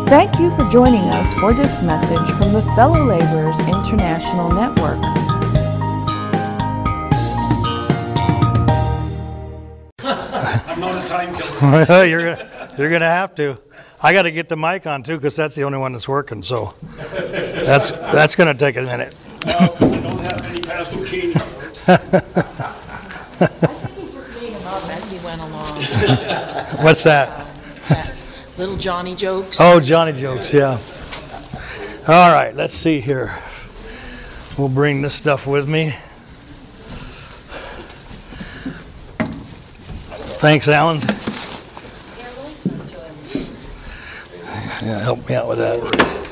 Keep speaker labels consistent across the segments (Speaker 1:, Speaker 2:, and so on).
Speaker 1: Thank you for joining us for this message from the Fellow Laborers International Network.
Speaker 2: I'm not a time killer.
Speaker 3: You're gonna have to. I got to get the mic on too, because that's the only one that's working. So that's gonna take a minute.
Speaker 2: Well, we don't have any Pastor Keeney.
Speaker 4: I think he just made him up as he went along.
Speaker 3: What's that?
Speaker 4: Little Johnny jokes.
Speaker 3: Oh, Johnny jokes, yeah. All right, let's see here. We'll bring this stuff with me. Thanks, Alan. Yeah, help me out with that.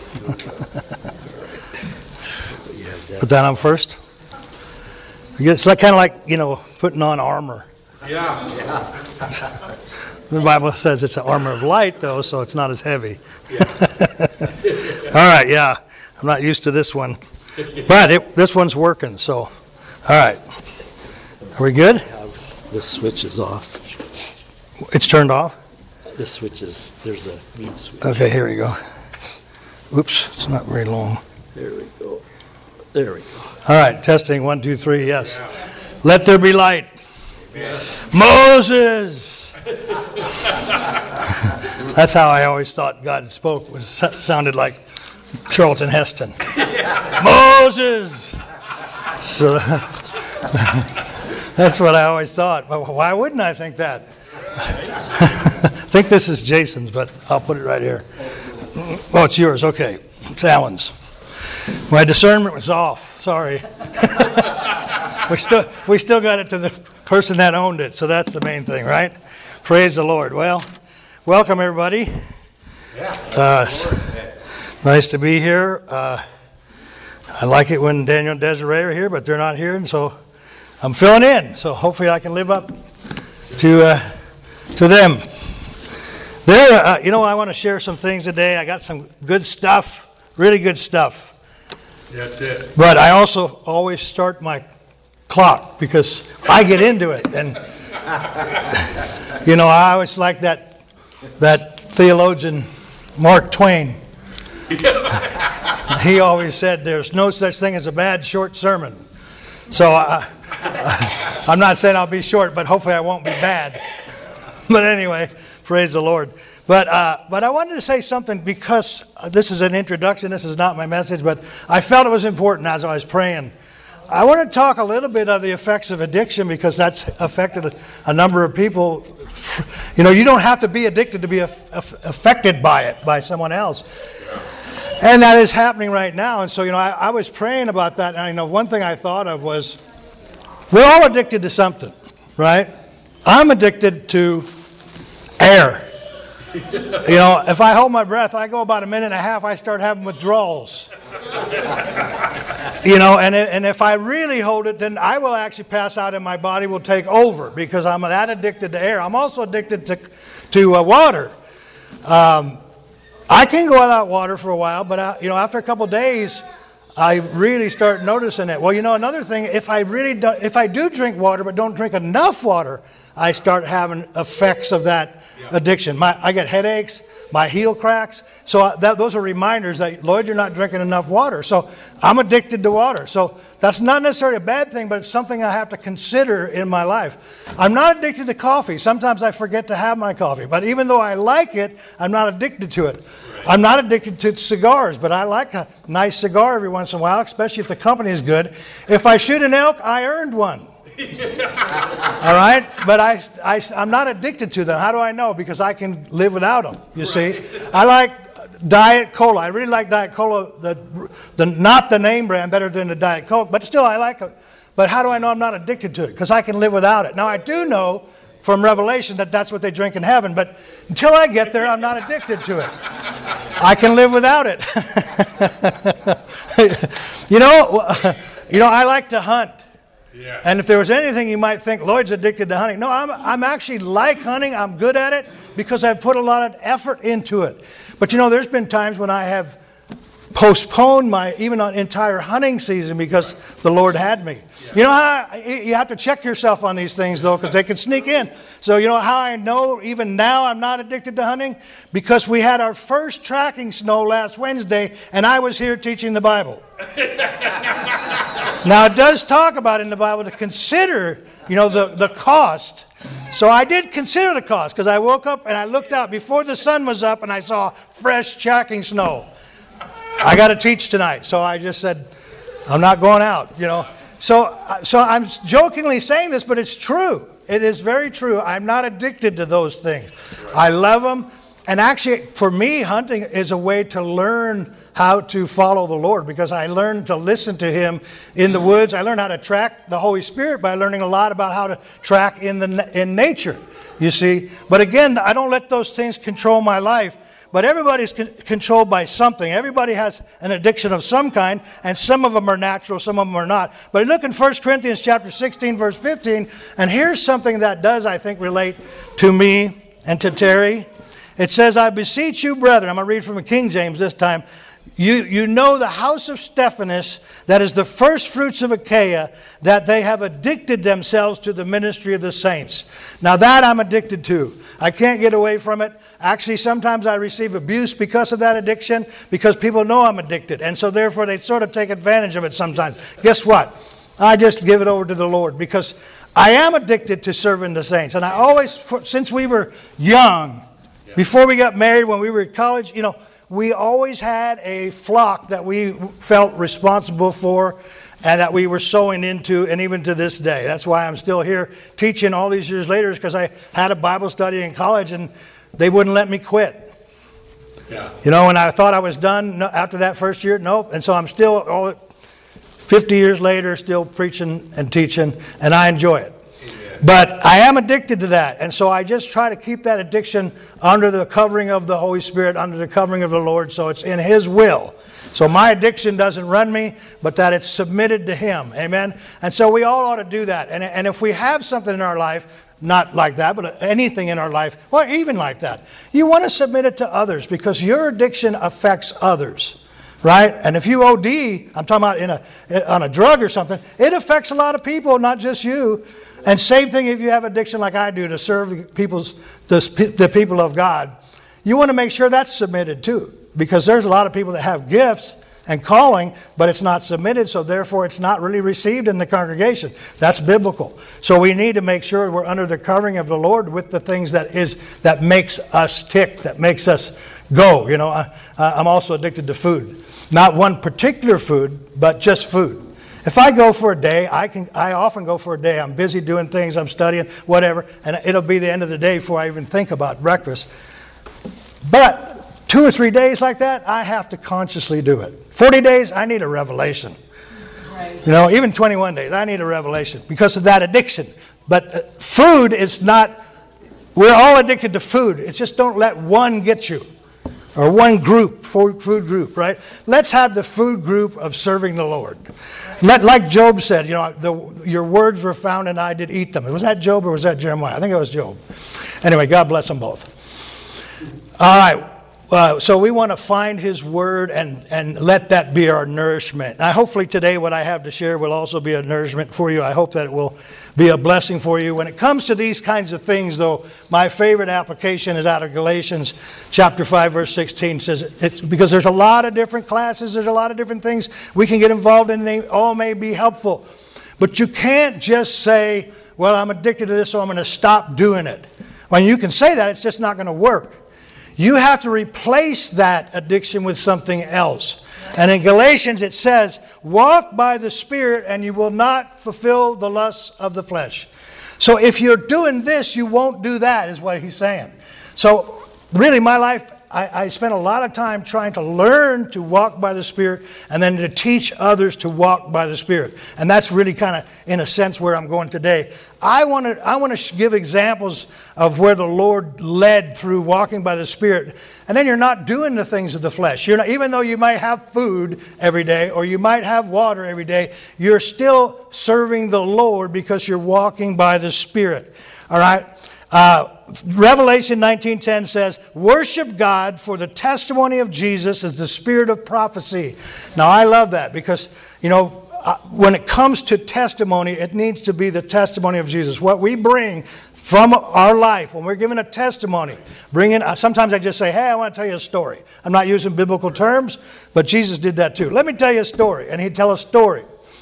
Speaker 3: Put that on first. It's like kind of like, putting on armor.
Speaker 2: Yeah.
Speaker 3: The Bible says it's an armor of light, though, so it's not as heavy. Yeah. All right, yeah. I'm not used to this one. But this one's working, so. All right. Are we good?
Speaker 5: This switch is off.
Speaker 3: It's turned off?
Speaker 5: This switch is, there's a mute switch.
Speaker 3: Okay, here we go. Oops, it's not very long.
Speaker 5: There we go. There we go.
Speaker 3: All right, testing, 1, 2, 3, yes. Let there be light. Yes. Moses! That's how I always thought God spoke, sounded like Charlton Heston. Moses! So that's what I always thought. But why wouldn't I think that? I think this is Jason's, but I'll put it right here. Oh, it's yours. Okay. It's Alan's. My discernment was off. Sorry. We still got it to the person that owned it, so that's the main thing, right? Praise the Lord. Well, welcome everybody. Nice to be here. I like it when Daniel and Desiree are here, but they're not here, and so I'm filling in. So hopefully I can live up to them. I want to share some things today. I got some good stuff, really good stuff.
Speaker 2: That's it.
Speaker 3: But I also always start my clock because I get into it, and I always like that theologian Mark Twain. He always said there's no such thing as a bad short sermon. So I'm not saying I'll be short, but hopefully I won't be bad. But anyway, praise the Lord. But I wanted to say something because this is an introduction. This is not my message, but I felt it was important as I was praying. I want to talk a little bit of the effects of addiction because that's affected a number of people. You don't have to be addicted to be affected by it, by someone else. And that is happening right now. And so, I was praying about that. And one thing I thought of was, we're all addicted to something, right? I'm addicted to air. If I hold my breath, I go about a minute and a half, I start having withdrawals. And if I really hold it, then I will actually pass out and my body will take over because I'm that addicted to air. I'm also addicted to water. I can go without water for a while, but after a couple of days, I really start noticing it. Well, another thing, if I do drink water but don't drink enough water, I start having effects of that addiction. I get headaches, my heel cracks. So those are reminders that, Lord, you're not drinking enough water. So I'm addicted to water. So that's not necessarily a bad thing, but it's something I have to consider in my life. I'm not addicted to coffee. Sometimes I forget to have my coffee. But even though I like it, I'm not addicted to it. I'm not addicted to cigars, but I like a nice cigar every once in a while, especially if the company is good. If I shoot an elk, I earned one. All right? But I'm not addicted to them. How do I know? Because I can live without them, you see. I like Diet Cola. I really like Diet Cola, not the name brand, better than the Diet Coke, but still I like it. But how do I know I'm not addicted to it? Because I can live without it. Now, I do know from Revelation that that's what they drink in heaven, but until I get there, I'm not addicted to it. I can live without it. I like to hunt. Yeah. And if there was anything you might think, Lloyd's addicted to hunting. No, I'm actually like hunting. I'm good at it because I've put a lot of effort into it. But there's been times when I have postponed my even an entire hunting season because the Lord had me. You know how you have to check yourself on these things, though, because they can sneak in. So you know how I know even now I'm not addicted to hunting? Because we had our first tracking snow last Wednesday, and I was here teaching the Bible. Now, it does talk about in the Bible to consider, the cost. So I did consider the cost, because I woke up and I looked out before the sun was up, and I saw fresh tracking snow. I got to teach tonight, so I just said, I'm not going out, So I'm jokingly saying this, but it's true. It is very true. I'm not addicted to those things. I love them. And actually, for me, hunting is a way to learn how to follow the Lord, because I learned to listen to Him in the woods. I learned how to track the Holy Spirit by learning a lot about how to track in nature, you see. But again, I don't let those things control my life. But everybody's controlled by something. Everybody has an addiction of some kind, and some of them are natural, some of them are not. But look in 1 Corinthians chapter 16, verse 15, and here's something that does, I think, relate to me and to Terry. It says, I beseech you, brethren, I'm going to read from the King James this time. You know the house of Stephanas, that is the first fruits of Achaia, that they have addicted themselves to the ministry of the saints. Now that I'm addicted to. I can't get away from it. Actually, sometimes I receive abuse because of that addiction, because people know I'm addicted. And so therefore they sort of take advantage of it sometimes. Guess what? I just give it over to the Lord, because I am addicted to serving the saints. And I always, since we were young, before we got married, when we were in college, we always had a flock that we felt responsible for and that we were sowing into, and even to this day. That's why I'm still here teaching all these years later, because I had a Bible study in college and they wouldn't let me quit. Yeah. When I thought I was done after that first year, nope. And so I'm still, 50 years later, still preaching and teaching, and I enjoy it. But I am addicted to that, and so I just try to keep that addiction under the covering of the Holy Spirit, under the covering of the Lord, so it's in His will. So my addiction doesn't run me, but that it's submitted to Him. Amen? And so we all ought to do that. And if we have something in our life, not like that, but anything in our life, or even like that, you want to submit it to others, because your addiction affects others. Right? And if you OD, I'm talking about on a drug or something, it affects a lot of people, not just you. And same thing if you have addiction like I do to serve the people of God. You want to make sure that's submitted too. Because there's a lot of people that have gifts and calling, but it's not submitted, so therefore it's not really received in the congregation. That's biblical. So we need to make sure we're under the covering of the Lord with the things that makes us tick, that makes us go. I'm also addicted to food. Not one particular food, but just food. If I go for a day, I often go for a day. I'm busy doing things, I'm studying, whatever, and it'll be the end of the day before I even think about breakfast. But 2 or 3 days like that, I have to consciously do it. 40 days, I need a revelation. Right. Even 21 days, I need a revelation because of that addiction. But food is not, we're all addicted to food. It's just don't let one get you. Or one group, food group, right? Let's have the food group of serving the Lord. Like Job said, your words were found and I did eat them. Was that Job or was that Jeremiah? I think it was Job. Anyway, God bless them both. All right. So we want to find His Word and let that be our nourishment. Now, hopefully today what I have to share will also be a nourishment for you. I hope that it will be a blessing for you. When it comes to these kinds of things, though, my favorite application is out of Galatians chapter 5, verse 16. It says, it's because there's a lot of different classes, there's a lot of different things we can get involved in, and they all may be helpful. But you can't just say, well, I'm addicted to this, so I'm going to stop doing it. When you can say that, it's just not going to work. You have to replace that addiction with something else. And in Galatians it says, walk by the Spirit and you will not fulfill the lusts of the flesh. So if you're doing this, you won't do that, is what he's saying. So really my life, I spent a lot of time trying to learn to walk by the Spirit and then to teach others to walk by the Spirit. And that's really kind of, in a sense, where I'm going today. I want to give examples of where the Lord led through walking by the Spirit. And then you're not doing the things of the flesh. Even though you might have food every day or you might have water every day, you're still serving the Lord because you're walking by the Spirit. All right? Revelation 19:10 says, worship God, for the testimony of Jesus is the spirit of prophecy. Now, I love that because, when it comes to testimony, it needs to be the testimony of Jesus. What we bring from our life, when we're given a testimony, sometimes I just say, hey, I want to tell you a story. I'm not using biblical terms, but Jesus did that too. Let me tell you a story, and he'd tell a story.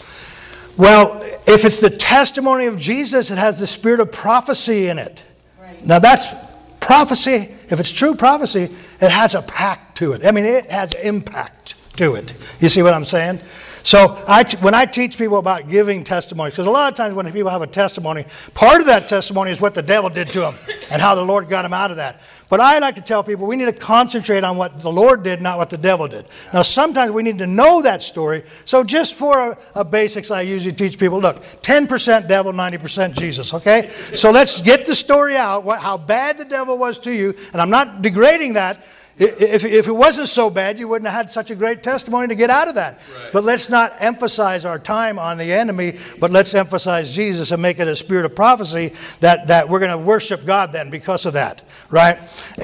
Speaker 3: Well, if it's the testimony of Jesus, it has the spirit of prophecy in it. Right. Now that's prophecy. If it's true prophecy, it has a pact to it. I mean, it has impact to it. You see what I'm saying? So when I teach people about giving testimonies, because a lot of times when people have a testimony, part of that testimony is what the devil did to them and how the Lord got them out of that. But I like to tell people we need to concentrate on what the Lord did, not what the devil did. Now, sometimes we need to know that story. So just for a basics, I usually teach people, look, 10% devil, 90% Jesus, okay? So let's get the story out, how bad the devil was to you. And I'm not degrading that. If it wasn't so bad, you wouldn't have had such a great testimony to get out of that. Right. But let's not emphasize our time on the enemy, but let's emphasize Jesus and make it a spirit of prophecy that we're going to worship God then because of that, right?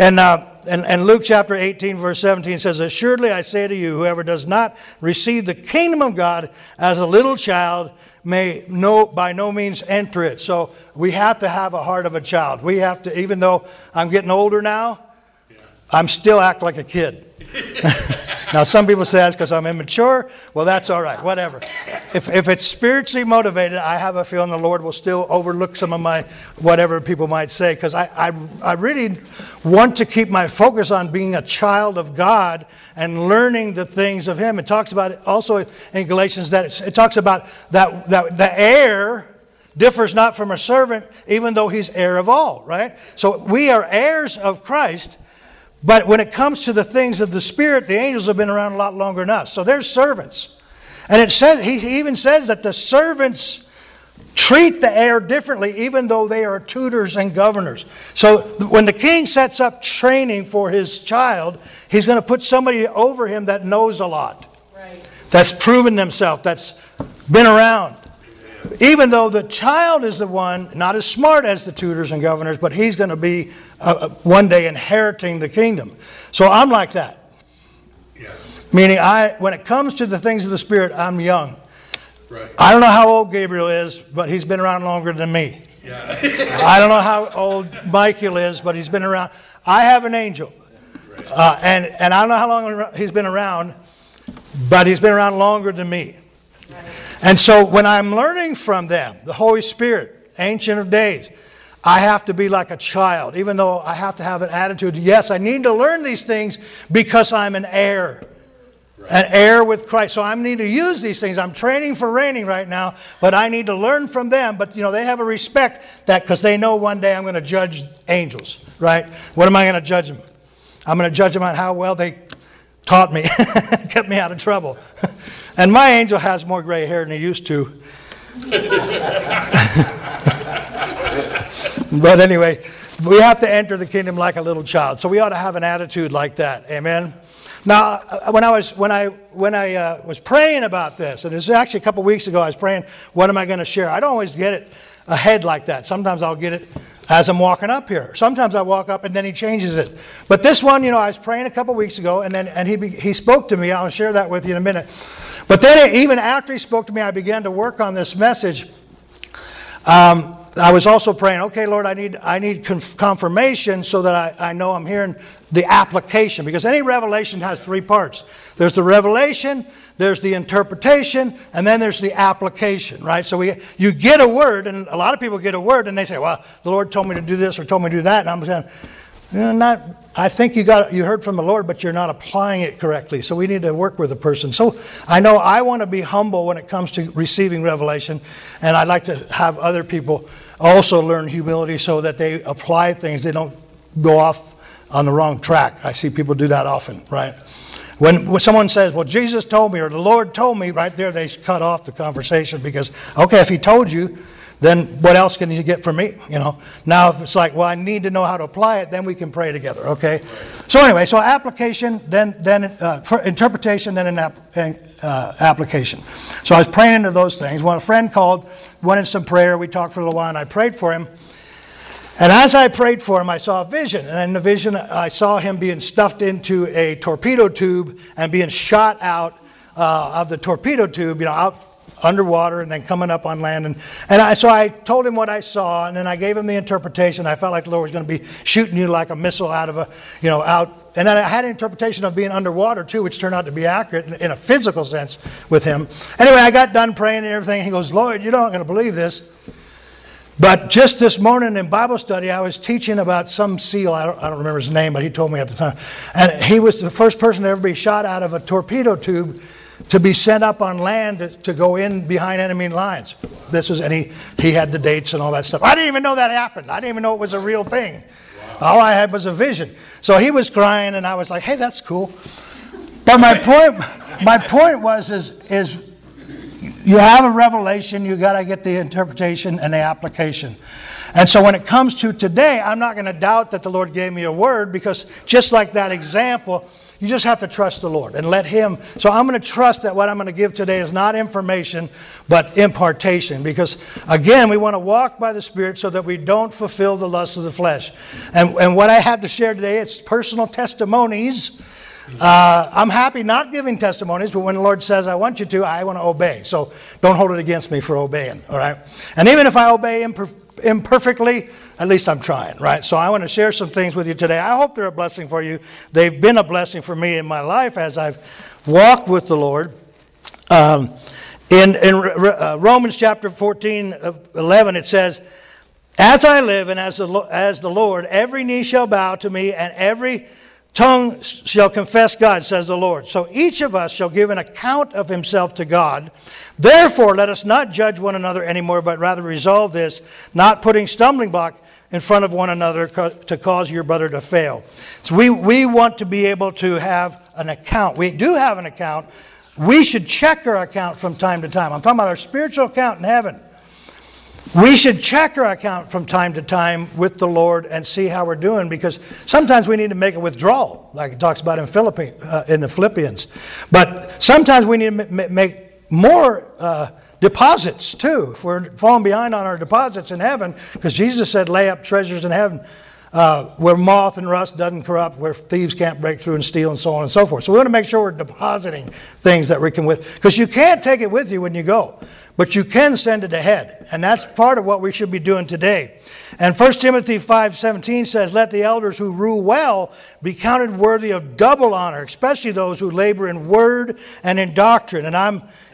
Speaker 3: And Luke chapter 18, verse 17 says, assuredly I say to you, whoever does not receive the kingdom of God as a little child may by no means enter it. So we have to have a heart of a child. We have to, even though I'm getting older now, I'm still act like a kid. Now, some people say that's because I'm immature. Well, that's all right. Whatever. If it's spiritually motivated, I have a feeling the Lord will still overlook some of my whatever people might say, because I really want to keep my focus on being a child of God and learning the things of Him. It talks about it also in Galatians that it talks about that the heir differs not from a servant, even though he's heir of all, right? So we are heirs of Christ. But when it comes to the things of the Spirit, the angels have been around a lot longer than us. So they're servants. And it says, he even says that the servants treat the heir differently, even though they are tutors and governors. So when the king sets up training for his child, he's going to put somebody over him that knows a lot. Right. That's proven themselves, that's been around. Even though the child is the one, not as smart as the tutors and governors, but he's going to be one day inheriting the kingdom. So I'm like that. Yeah. Meaning, when it comes to the things of the Spirit, I'm young. Right. I don't know how old Gabriel is, but he's been around longer than me. Yeah. I don't know how old Michael is, but he's been around. I have an angel. Right. And I don't know how long he's been around, but he's been around longer than me. And so when I'm learning from them, the Holy Spirit, Ancient of Days, I have to be like a child, even though I have to have an attitude. Yes, I need to learn these things because I'm an heir. Right. An heir with Christ. So I need to use these things. I'm training for reigning right now, but I need to learn from them. But, they have a respect that because they know one day I'm going to judge angels, right? What am I going to judge them? I'm going to judge them on how well they taught me, kept me out of trouble. And my angel has more gray hair than he used to. But anyway, we have to enter the kingdom like a little child. So we ought to have an attitude like that. Amen. Now, when I was praying about this, and it was actually a couple weeks ago, I was praying, what am I going to share? I don't always get it ahead like that. Sometimes I'll get it as I'm walking up here. Sometimes I walk up and then he changes it. But this one, I was praying a couple weeks ago, and he spoke to me. I'll share that with you in a minute. But then even after he spoke to me, I began to work on this message. I was also praying, okay, Lord, I need confirmation so that I know I'm hearing the application. Because any revelation has three parts. There's the revelation, there's the interpretation, and then there's the application, right? So you get a word, and a lot of people get a word, and they say, well, the Lord told me to do this or told me to do that. And I'm saying, I think you heard from the Lord, but you're not applying it correctly. So we need to work with a person. So I know I want to be humble when it comes to receiving revelation, and I'd like to have other people also learn humility so that they apply things. They don't go off on the wrong track. I see people do that often, right? When someone says, well, Jesus told me or the Lord told me, right there they cut off the conversation because, okay, if he told you, then what else can you get from me? Now if it's like, well, I need to know how to apply it, then we can pray together, okay? So anyway, so application, then interpretation, then application. So I was praying into those things. When a friend called, went in some prayer, we talked for a little while, and I prayed for him. And as I prayed for him, I saw a vision. And in the vision, I saw him being stuffed into a torpedo tube and being shot out of the torpedo tube, out underwater and then coming up on land. So I told him what I saw, and then I gave him the interpretation. I felt like the Lord was going to be shooting you like a missile out of out. And then I had an interpretation of being underwater too, which turned out to be accurate in a physical sense with him. Anyway, I got done praying and everything. He goes, Lloyd, you're not going to believe this. But just this morning in Bible study, I was teaching about some SEAL. I don't remember his name, but he told me at the time. And he was the first person to ever be shot out of a torpedo tube to be sent up on land to go in behind enemy lines. And he had the dates and all that stuff. I didn't even know that happened. I didn't even know it was a real thing. All I had was a vision. So he was crying, and I was like, hey, that's cool. But my point was you have a revelation, you got to get the interpretation and the application. And so when it comes to today, I'm not going to doubt that the Lord gave me a word, because just like that example, you just have to trust the Lord and let Him. So I'm going to trust that what I'm going to give today is not information, but impartation. Because, again, we want to walk by the Spirit so that we don't fulfill the lusts of the flesh. And what I have to share today, it's personal testimonies. I'm happy not giving testimonies, but when the Lord says, I want you to, I want to obey. So don't hold it against me for obeying, all right? And even if I obey imperfectly, at least I'm trying, right? So I want to share some things with you today. I hope they're a blessing for you. They've been a blessing for me in my life as I've walked with the Lord. In Romans chapter 14:11, it says, as I live and as the Lord, every knee shall bow to me and every tongue shall confess God, says the Lord. So each of us shall give an account of himself to God. Therefore, let us not judge one another anymore, but rather resolve this, not putting stumbling block in front of one another to cause your brother to fail. So we want to be able to have an account. We do have an account. We should check our account from time to time. I'm talking about our spiritual account in heaven. We should check our account from time to time with the Lord and see how we're doing, because sometimes we need to make a withdrawal, like it talks about in the Philippians. But sometimes we need to make more deposits too. If we're falling behind on our deposits in heaven, because Jesus said, lay up treasures in heaven where moth and rust doesn't corrupt, where thieves can't break through and steal, and so on and so forth. So we want to make sure we're depositing things that we can because you can't take it with you when you go, but you can send it ahead. And that's part of what we should be doing today. And 1 Timothy 5:17 says, let the elders who rule well be counted worthy of double honor, especially those who labor in word and in doctrine. And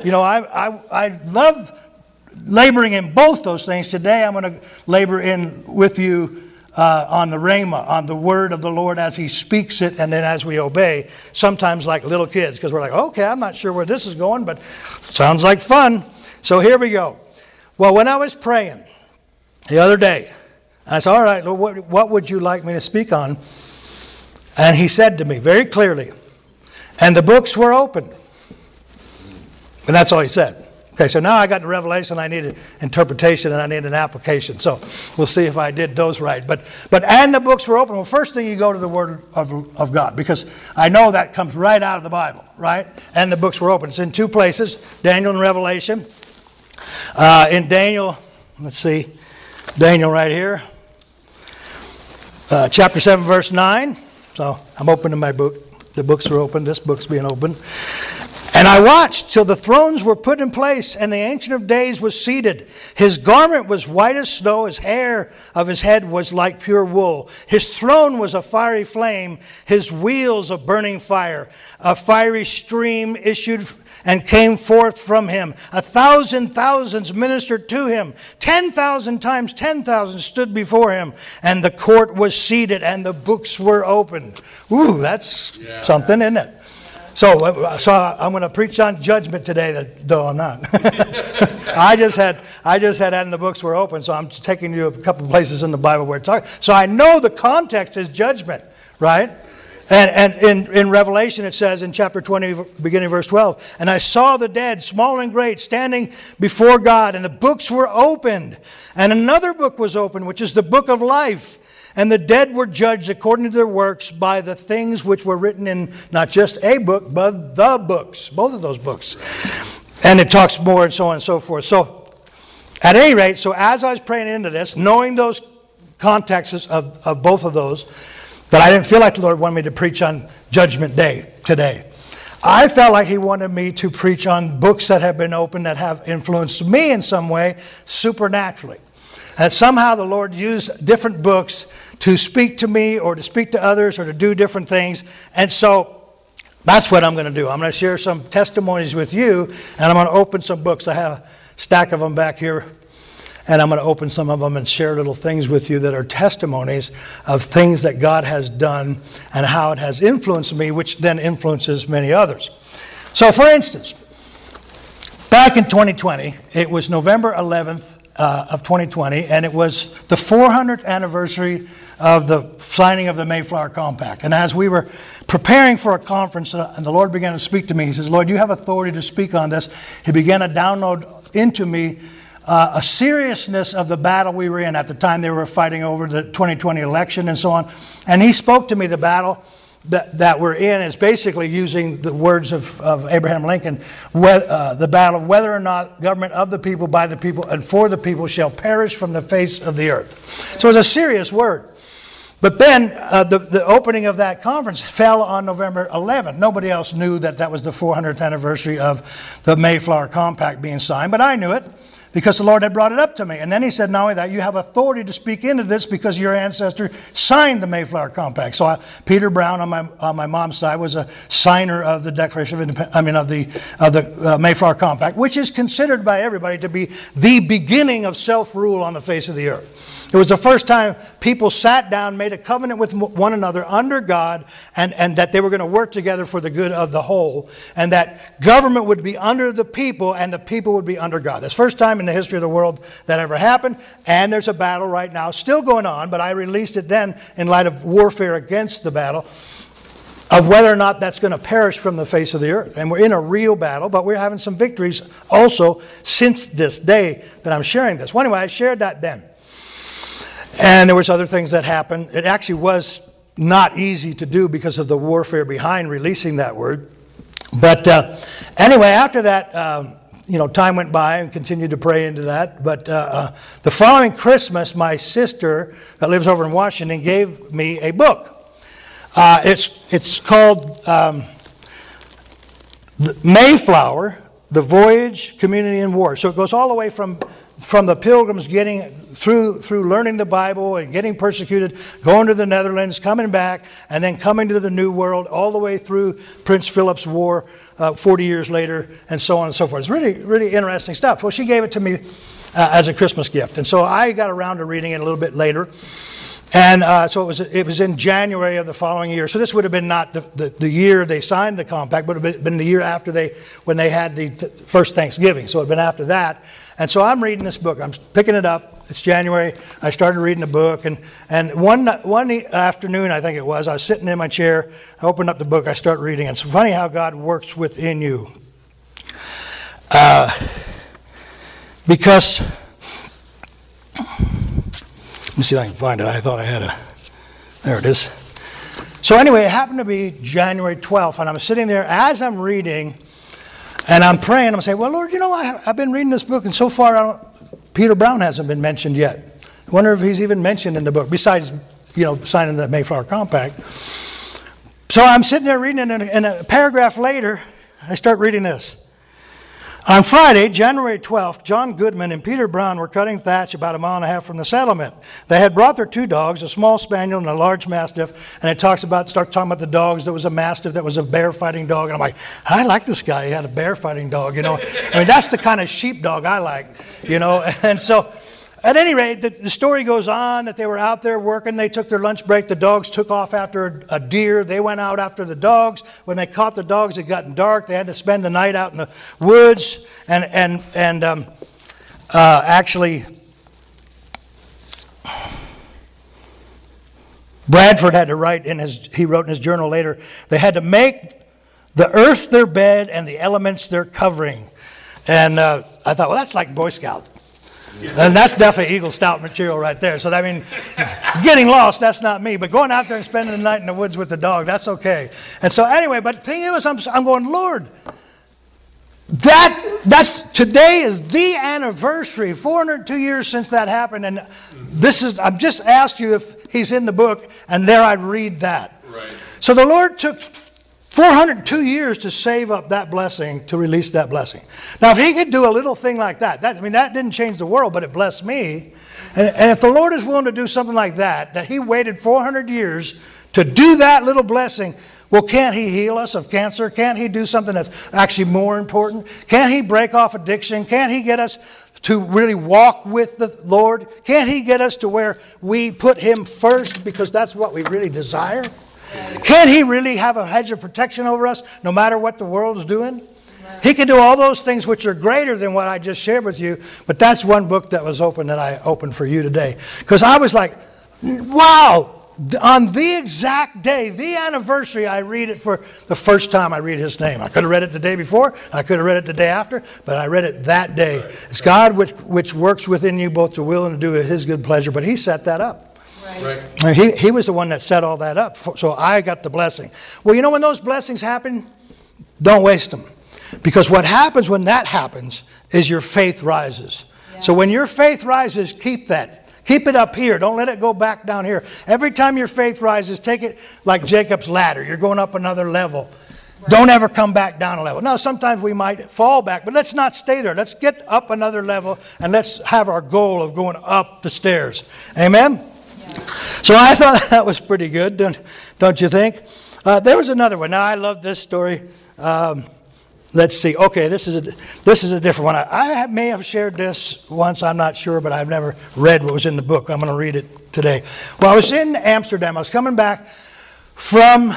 Speaker 3: I love laboring in both those things. Today I'm going to labor in with you on the Rhema, on the word of the Lord as He speaks it, and then as we obey, sometimes like little kids, because we're like, okay, I'm not sure where this is going, but sounds like fun. So here we go. Well, when I was praying the other day, I said, all right, Lord, what would you like me to speak on? And He said to me very clearly, and the books were opened. And that's all He said. Okay, so now I got the revelation, I needed interpretation, and I need an application. So we'll see if I did those right. But and the books were open. Well, first thing, you go to the Word of God, because I know that comes right out of the Bible, right? And the books were open. It's in two places, Daniel and Revelation. In Daniel, let's see, Daniel right here, chapter 7, verse 9. So I'm opening my book. The books are open. This book's being opened. And I watched till the thrones were put in place, and the Ancient of Days was seated. His garment was white as snow, his hair of his head was like pure wool. His throne was a fiery flame, his wheels a burning fire. A fiery stream issued and came forth from him. 1,000 thousands ministered to him. 10,000 times 10,000 stood before him. And the court was seated, and the books were opened. Ooh, that's something, isn't it? So I'm going to preach on judgment today, though I'm not. I just had and the books were open, so I'm taking you a couple of places in the Bible where it's talking. So I know the context is judgment, right? And in Revelation it says in chapter 20, beginning verse 12, and I saw the dead, small and great, standing before God, and the books were opened. And another book was opened, which is the book of life. And the dead were judged according to their works by the things which were written in not just a book, but the books, both of those books. And it talks more and so on and so forth. So at any rate, so as I was praying into this, knowing those contexts of both of those that I didn't feel like the Lord wanted me to preach on Judgment Day today. I felt like He wanted me to preach on books that have been opened that have influenced me in some way supernaturally. And somehow the Lord used different books to speak to me or to speak to others or to do different things. And so that's what I'm going to do. I'm going to share some testimonies with you, and I'm going to open some books. I have a stack of them back here, and I'm going to open some of them and share little things with you that are testimonies of things that God has done and how it has influenced me, which then influences many others. So, for instance, back in 2020, it was November 11th of 2020, and it was the 400th anniversary of the signing of the Mayflower Compact. And as we were preparing for a conference, and the Lord began to speak to me, He says, Lord, you have authority to speak on this. He began to download into me a seriousness of the battle we were in at the time. They were fighting over the 2020 election and so on. And He spoke to me, the battle that we're in is basically using the words of Abraham Lincoln, the battle, whether or not government of the people, by the people, and for the people shall perish from the face of the earth. So it's a serious word. But then the opening of that conference fell on November 11th. Nobody else knew that was the 400th anniversary of the Mayflower Compact being signed, but I knew it, because the Lord had brought it up to me. And then He said, not only that, you have authority to speak into this because your ancestor signed the Mayflower Compact. So Peter Brown on my mom's side was a signer of the Declaration of Independence, of the Mayflower Compact, which is considered by everybody to be the beginning of self-rule on the face of the earth. It was the first time people sat down, made a covenant with one another under God, and that they were going to work together for the good of the whole, and that government would be under the people and the people would be under God. That's the first time in the history of the world that ever happened, and there's a battle right now still going on, but I released it then in light of warfare against the battle of whether or not that's going to perish from the face of the earth. And we're in a real battle, but we're having some victories also since this day that I'm sharing this. Well, anyway, I shared that then. And there was other things that happened. It actually was not easy to do because of the warfare behind releasing that word. But anyway, after that, time went by and continued to pray into that. But the following Christmas, my sister that lives over in Washington gave me a book. It's called Mayflower, The Voyage, Community, and War. So it goes all the way from the Pilgrims getting through learning the Bible and getting persecuted, going to the Netherlands, coming back, and then coming to the New World, all the way through Prince Philip's War 40 years later, and so on and so forth. It's really, really interesting stuff. Well, she gave it to me as a Christmas gift, and so I got around to reading it a little bit later. And so it was in January of the following year. So this would have been not the year they signed the compact, but it would have been the year after when they had the first Thanksgiving. So it had been after that. And so I'm reading this book. I'm picking it up. It's January. I started reading the book. And one afternoon, I think it was, I was sitting in my chair. I opened up the book. I start reading. It's funny how God works within you. Because... Let me see if I can find it. I thought I had there it is. So anyway, it happened to be January 12th, and I'm sitting there as I'm reading, and I'm praying. I'm saying, well, Lord, I've been reading this book, and so far Peter Brown hasn't been mentioned yet. I wonder if he's even mentioned in the book, besides, signing the Mayflower Compact. So I'm sitting there reading it, and a paragraph later, I start reading this. On Friday, January 12th, John Goodman and Peter Brown were cutting thatch about 1.5 miles from the settlement. They had brought their 2 dogs, a small spaniel and a large mastiff, and it starts talking about the dogs. There was a mastiff that was a bear-fighting dog, and I'm like, I like this guy. He had a bear-fighting dog, that's the kind of sheepdog I like, And so, at any rate, the story goes on that they were out there working. They took their lunch break. The dogs took off after a deer. They went out after the dogs. When they caught the dogs, it got dark. They had to spend the night out in the woods. And actually, Bradford had to write he wrote in his journal later, they had to make the earth their bed and the elements their covering. And I thought, well, that's like Boy Scout. And that's definitely Eagle Scout material right there. So, getting lost, that's not me. But going out there and spending the night in the woods with the dog, that's okay. And so anyway, but the thing is, I'm going, Lord, today is the anniversary, 402 years since that happened, and I've just asked you if he's in the book, and there I read that.
Speaker 2: Right.
Speaker 3: So the Lord took 402 years to save up that blessing, to release that blessing. Now, if he could do a little thing like that didn't change the world, but it blessed me. And if the Lord is willing to do something like that he waited 400 years to do that little blessing, well, can't he heal us of cancer? Can't he do something that's actually more important? Can't he break off addiction? Can't he get us to really walk with the Lord? Can't he get us to where we put him first because that's what we really desire? Can't he really have a hedge of protection over us no matter what the world is doing? He can do all those things which are greater than what I just shared with you, but that's one book that was open that I opened for you today. Because I was like, wow! On the exact day, the anniversary, I read it for the first time. I read his name. I could have read it the day before. I could have read it the day after. But I read it that day. It's God which works within you both to will and to do his good pleasure. But he set that up. Right. He was the one that set all that up. So I got the blessing. Well, you know when those blessings happen, don't waste them. Because what happens when that happens is your faith rises. Yeah. So when your faith rises, keep that. Keep it up here. Don't let it go back down here. Every time your faith rises, take it like Jacob's ladder. You're going up another level. Right. Don't ever come back down a level. Now, sometimes we might fall back, but let's not stay there. Let's get up another level, and let's have our goal of going up the stairs. Amen? Yeah. So I thought that was pretty good, don't you think? There was another one. Now, I love this story. Let's see. Okay, this is a different one. I may have shared this once. I'm not sure, but I've never read what was in the book. I'm going to read it today. Well, I was in Amsterdam. I was coming back from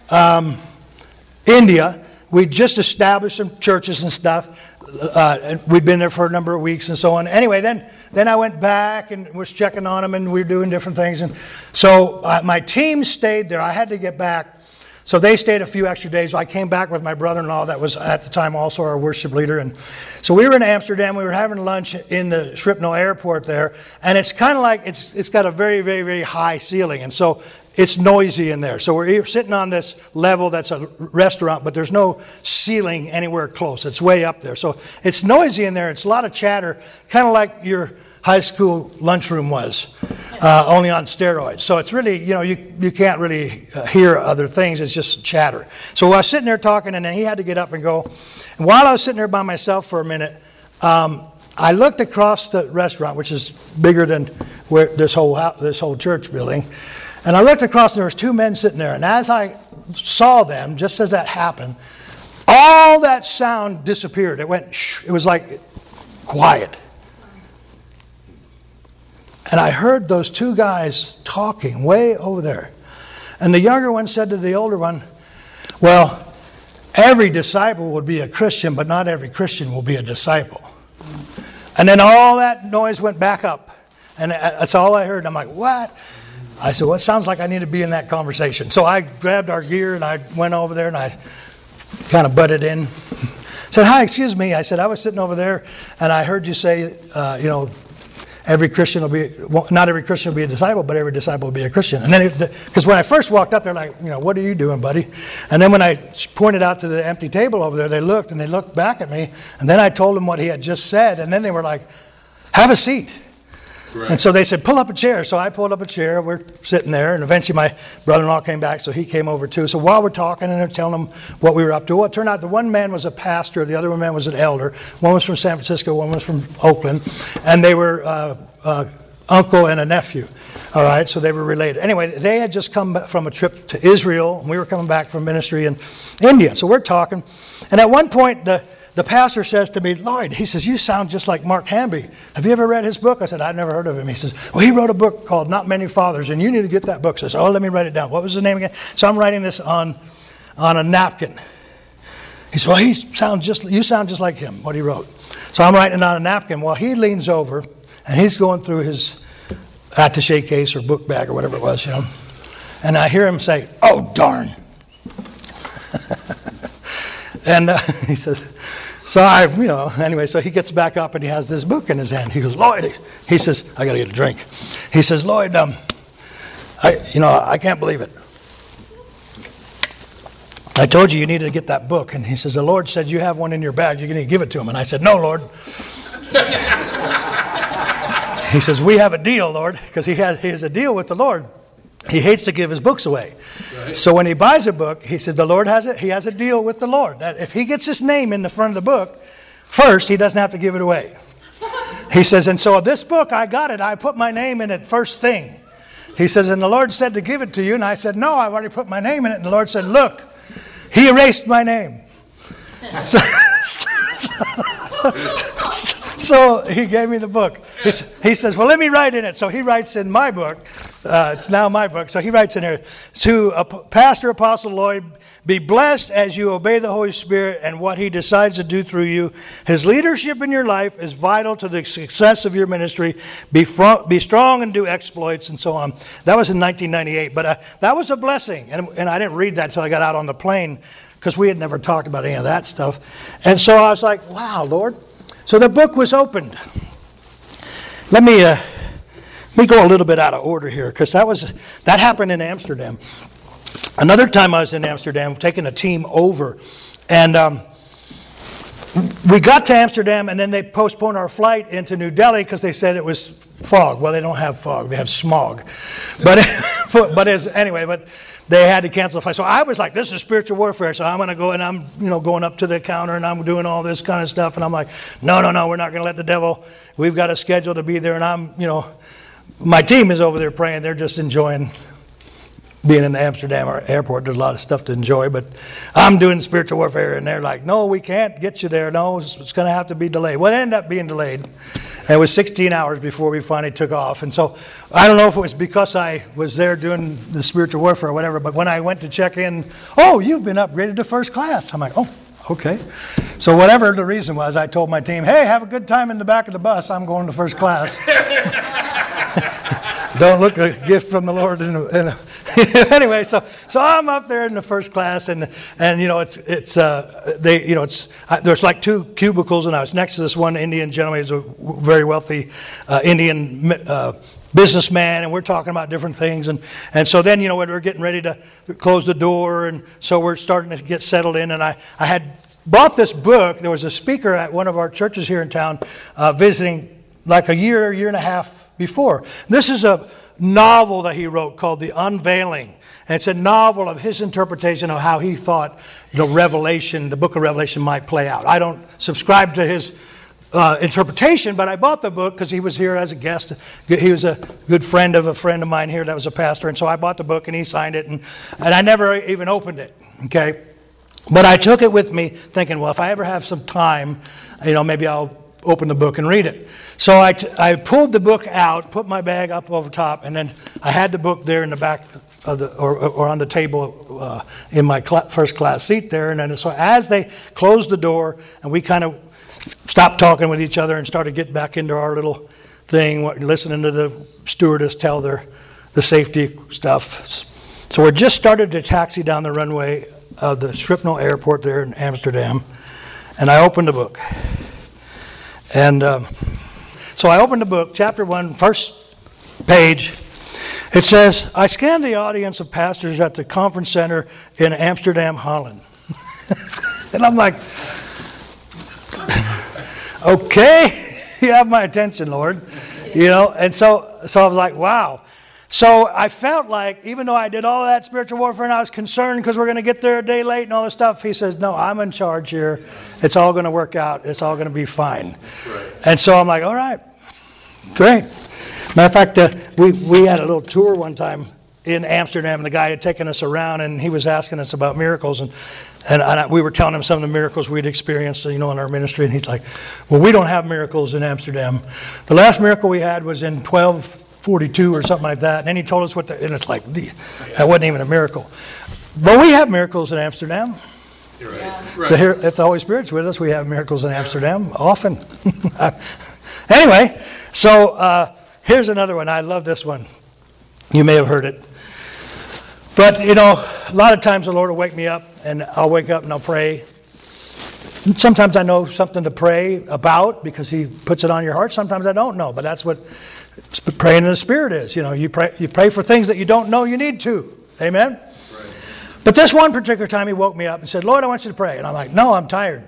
Speaker 3: India. We just established some churches and stuff. We'd been there for a number of weeks and so on. Anyway, then I went back and was checking on them, and we were doing different things. And so my team stayed there. I had to get back. So they stayed a few extra days. I came back with my brother-in-law that was at the time also our worship leader. And so we were in Amsterdam. We were having lunch in the Schiphol airport there. And it's kind of like it's got a very, very, very high ceiling. And so it's noisy in there. So we're sitting on this level that's a restaurant, but there's no ceiling anywhere close. It's way up there. So it's noisy in there. It's a lot of chatter, kind of like your high school lunchroom was, only on steroids. So it's really, you can't really hear other things. It's just chatter. So I was sitting there talking, and then he had to get up and go. And while I was sitting there by myself for a minute, I looked across the restaurant, which is bigger than where this whole church building. And I looked across, and there was two men sitting there. And as I saw them, just as that happened, all that sound disappeared. It went, shh. It was like quiet. And I heard those two guys talking way over there. And the younger one said to the older one, well, every disciple would be a Christian, but not every Christian will be a disciple. And then all that noise went back up. And that's all I heard. I'm like, what? I said, well, it sounds like I need to be in that conversation. So I grabbed our gear, and I went over there, and I kind of butted in. I said, hi, excuse me. I said, I was sitting over there, and I heard you say, every Christian not every Christian will be a disciple, but every disciple will be a Christian. And then, because when I first walked up, they're like, what are you doing, buddy? And then when I pointed out to the empty table over there, they looked back at me. And then I told them what he had just said. And then they were like, have a seat. Right. And so they said, pull up a chair. So I pulled up a chair. We're sitting there. And eventually my brother-in-law came back, so he came over too. So while we're talking and they're telling them what we were up to, well, it turned out the one man was a pastor. The other one man was an elder. One was from San Francisco. One was from Oakland. And they were uncle and a nephew. All right, so they were related. Anyway, they had just come from a trip to Israel, and we were coming back from ministry in India. So we're talking. And at one point, the pastor says to me, Lloyd, he says, you sound just like Mark Hamby. Have you ever read his book? I said, I've never heard of him. He says, well, he wrote a book called Not Many Fathers, and you need to get that book. So I said, let me write it down. What was the name again? So I'm writing this on a napkin. He said, well, you sound just like him, what he wrote. So I'm writing it on a napkin. Well, he leans over, and he's going through his attaché case or book bag or whatever it was, And I hear him say, oh, darn. And he says, so anyway, so he gets back up and he has this book in his hand. He goes, Lloyd, he says, I got to get a drink. He says, Lloyd, I can't believe it. I told you needed to get that book. And he says, the Lord said you have one in your bag. You're going to give it to him. And I said, no, Lord. He says, we have a deal, Lord, because he has a deal with the Lord. He hates to give his books away. Right. So when he buys a book, he says, the Lord has it. He has a deal with the Lord. That if he gets his name in the front of the book, first, he doesn't have to give it away. He says, and so this book, I got it. I put my name in it first thing. He says, and the Lord said to give it to you. And I said, no, I've already put my name in it. And the Lord said, look, he erased my name. So he gave me the book. He says, well, let me write in it. So he writes in my book. It's now my book. So he writes in here, to Pastor Apostle Lloyd, be blessed as you obey the Holy Spirit and what he decides to do through you. His leadership in your life is vital to the success of your ministry. Be strong and do exploits, and so on. That was in 1998. But that was a blessing. And I didn't read that until I got out on the plane, because we had never talked about any of that stuff. And so I was like, wow, Lord. So the book was opened. Let me go a little bit out of order here, because that happened in Amsterdam. Another time I was in Amsterdam, taking a team over, and we got to Amsterdam, and then they postponed our flight into New Delhi because they said it was fog. Well, they don't have fog; they have smog. But but they had to cancel the flight. So I was like, "This is spiritual warfare." So I'm going to go, and I'm going up to the counter, and I'm doing all this kind of stuff, and I'm like, "No, we're not going to let the devil. We've got a schedule to be there." And I'm, my team is over there praying. They're just enjoying being in the Amsterdam airport. There's a lot of stuff to enjoy, but I'm doing spiritual warfare, and they're like, no, we can't get you there. No, it's going to have to be delayed. Well, it ended up being delayed. And it was 16 hours before we finally took off. And so I don't know if it was because I was there doing the spiritual warfare or whatever, but when I went to check in, oh, you've been upgraded to first class. I'm like, oh, okay. So whatever the reason was, I told my team, hey, have a good time in the back of the bus. I'm going to first class. Don't look a gift from the Lord. Anyway, so I'm up there in the first class, and there's like two cubicles, and I was next to this one Indian gentleman. He's a very wealthy Indian businessman, and we're talking about different things, and so then when we're getting ready to close the door, and so we're starting to get settled in, and I had bought this book. There was a speaker at one of our churches here in town visiting like a year and a half before. This is a novel that he wrote called The Unveiling. And it's a novel of his interpretation of how he thought the book of Revelation might play out. I don't subscribe to his interpretation, but I bought the book because he was here as a guest. He was a good friend of a friend of mine here that was a pastor, and so I bought the book and he signed it, and I never even opened it, okay? But I took it with me thinking, well, if I ever have some time, maybe I'll open the book and read it. So I pulled the book out, put my bag up over top, and then I had the book there in the back of or on the table in my first class seat there. And then so as they closed the door and we kind of stopped talking with each other and started getting back into our little thing, listening to the stewardess tell the safety stuff. So we just started to taxi down the runway of the Schiphol airport there in Amsterdam, and I opened the book. And so I opened the book, chapter 1, first page. It says, I scanned the audience of pastors at the conference center in Amsterdam, Holland. And I'm like, okay, you have my attention, Lord. And so I was like, wow. So I felt like, even though I did all that spiritual warfare and I was concerned because we're going to get there a day late and all this stuff, he says, no, I'm in charge here. It's all going to work out. It's all going to be fine. Right. And so I'm like, all right, great. Matter of fact, we had a little tour one time in Amsterdam, and the guy had taken us around, and he was asking us about miracles, and we were telling him some of the miracles we'd experienced, in our ministry, and he's like, well, we don't have miracles in Amsterdam. The last miracle we had was in 1242 or something like that, and then he told us and it's like, that wasn't even a miracle. But we have miracles in Amsterdam.
Speaker 2: You're right.
Speaker 3: So here, if the Holy Spirit's with us, we have miracles in Amsterdam often. Anyway, so here's another one. I love this one. You may have heard it. But, a lot of times the Lord will wake me up, and I'll wake up and I'll pray. And sometimes I know something to pray about because He puts it on your heart. Sometimes I don't know, but that's what praying in the Spirit is. You pray for things that you don't know you need to. Amen? Right. But this one particular time he woke me up and said, Lord, I want you to pray. And I'm like, no, I'm tired.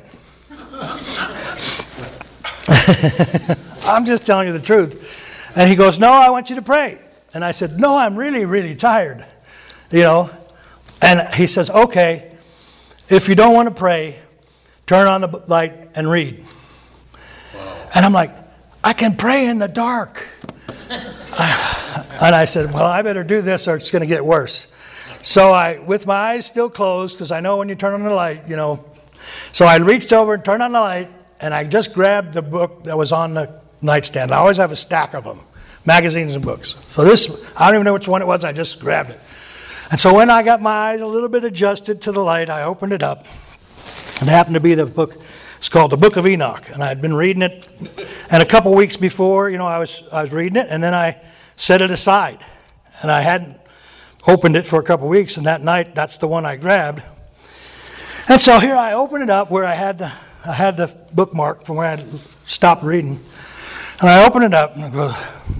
Speaker 3: I'm just telling you the truth. And he goes, no, I want you to pray. And I said, no, I'm really, really tired. And he says, okay, if you don't want to pray, turn on the light and read. Wow. And I'm like, I can pray in the dark. And I said, well, I better do this or it's going to get worse. So with my eyes still closed, because I know when you turn on the light, So I reached over and turned on the light, and I just grabbed the book that was on the nightstand. I always have a stack of them, magazines and books. So this, I don't even know which one it was, I just grabbed it. And so when I got my eyes a little bit adjusted to the light, I opened it up. It happened to be the book. It's called the Book of Enoch, and I'd been reading it. And a couple weeks before, I was reading it, and then I set it aside. And I hadn't opened it for a couple weeks, and that night, that's the one I grabbed. And so here I open it up where I had the bookmark from where I had stopped reading. And I open it up, and I go,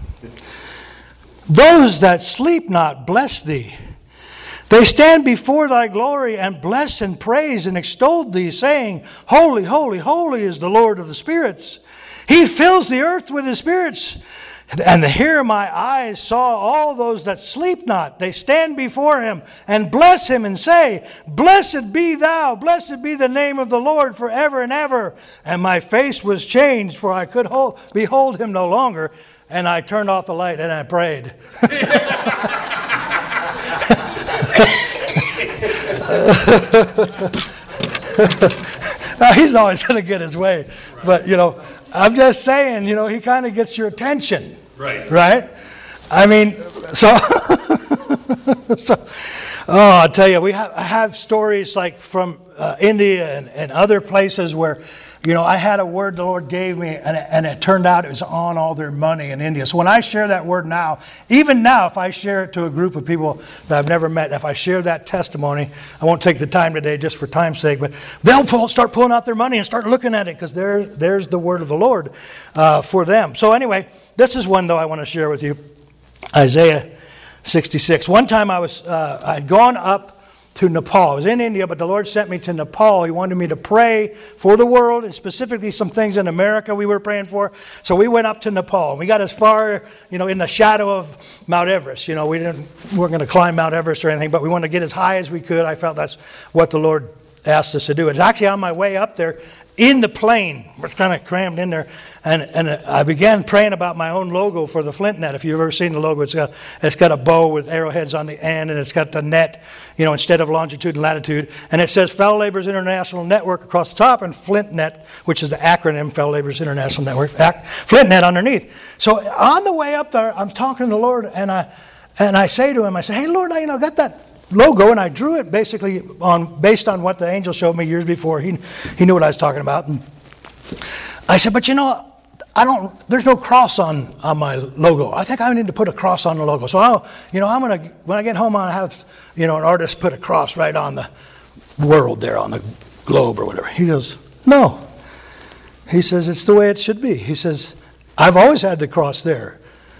Speaker 3: those that sleep not bless thee. They stand before thy glory and bless and praise and extol thee, saying, holy, holy, holy is the Lord of the spirits. He fills the earth with his spirits. And here my eyes saw all those that sleep not. They stand before him and bless him and say, blessed be thou, blessed be the name of the Lord forever and ever. And my face was changed, for I could behold him no longer. And I turned off the light and I prayed. Now, he's always going to get his way. But, I'm just saying, he kind of gets your attention. Right? I mean, I'll tell you, I have stories like from India and other places where, I had a word the Lord gave me, and it turned out it was on all their money in India. So when I share that word now, even now, if I share it to a group of people that I've never met, if I share that testimony, I won't take the time today just for time's sake, but they'll start pulling out their money and start looking at it because there's the word of the Lord for them. So anyway, this is one, though, I want to share with you. Isaiah 66. One time I'd gone up to Nepal. I was in India, but the Lord sent me to Nepal. He wanted me to pray for the world, and specifically some things in America we were praying for. So we went up to Nepal. We got as far, in the shadow of Mount Everest. We weren't going to climb Mount Everest or anything, but we wanted to get as high as we could. I felt that's what the Lord asked us to do. It's actually on my way up there in the plane. We're kind of crammed in there. And I began praying about my own logo for the Flint Net. If you've ever seen the logo, it's got a bow with arrowheads on the end, and it's got the net, instead of longitude and latitude. And it says Fellow Laborers International Network across the top, and Flint Net, which is the acronym Fellow Laborers International Network, Flint Net underneath. So on the way up there, I'm talking to the Lord, and I say to him, I say, hey, Lord, I got that logo, and I drew it basically based on what the angel showed me years before. He knew what I was talking about. And I said, but there's no cross on my logo. I think I need to put a cross on the logo. So I'm going to, when I get home, I'll have, an artist put a cross right on the world there, on the globe or whatever. He goes, no. He says, it's the way it should be. He says, I've always had the cross there.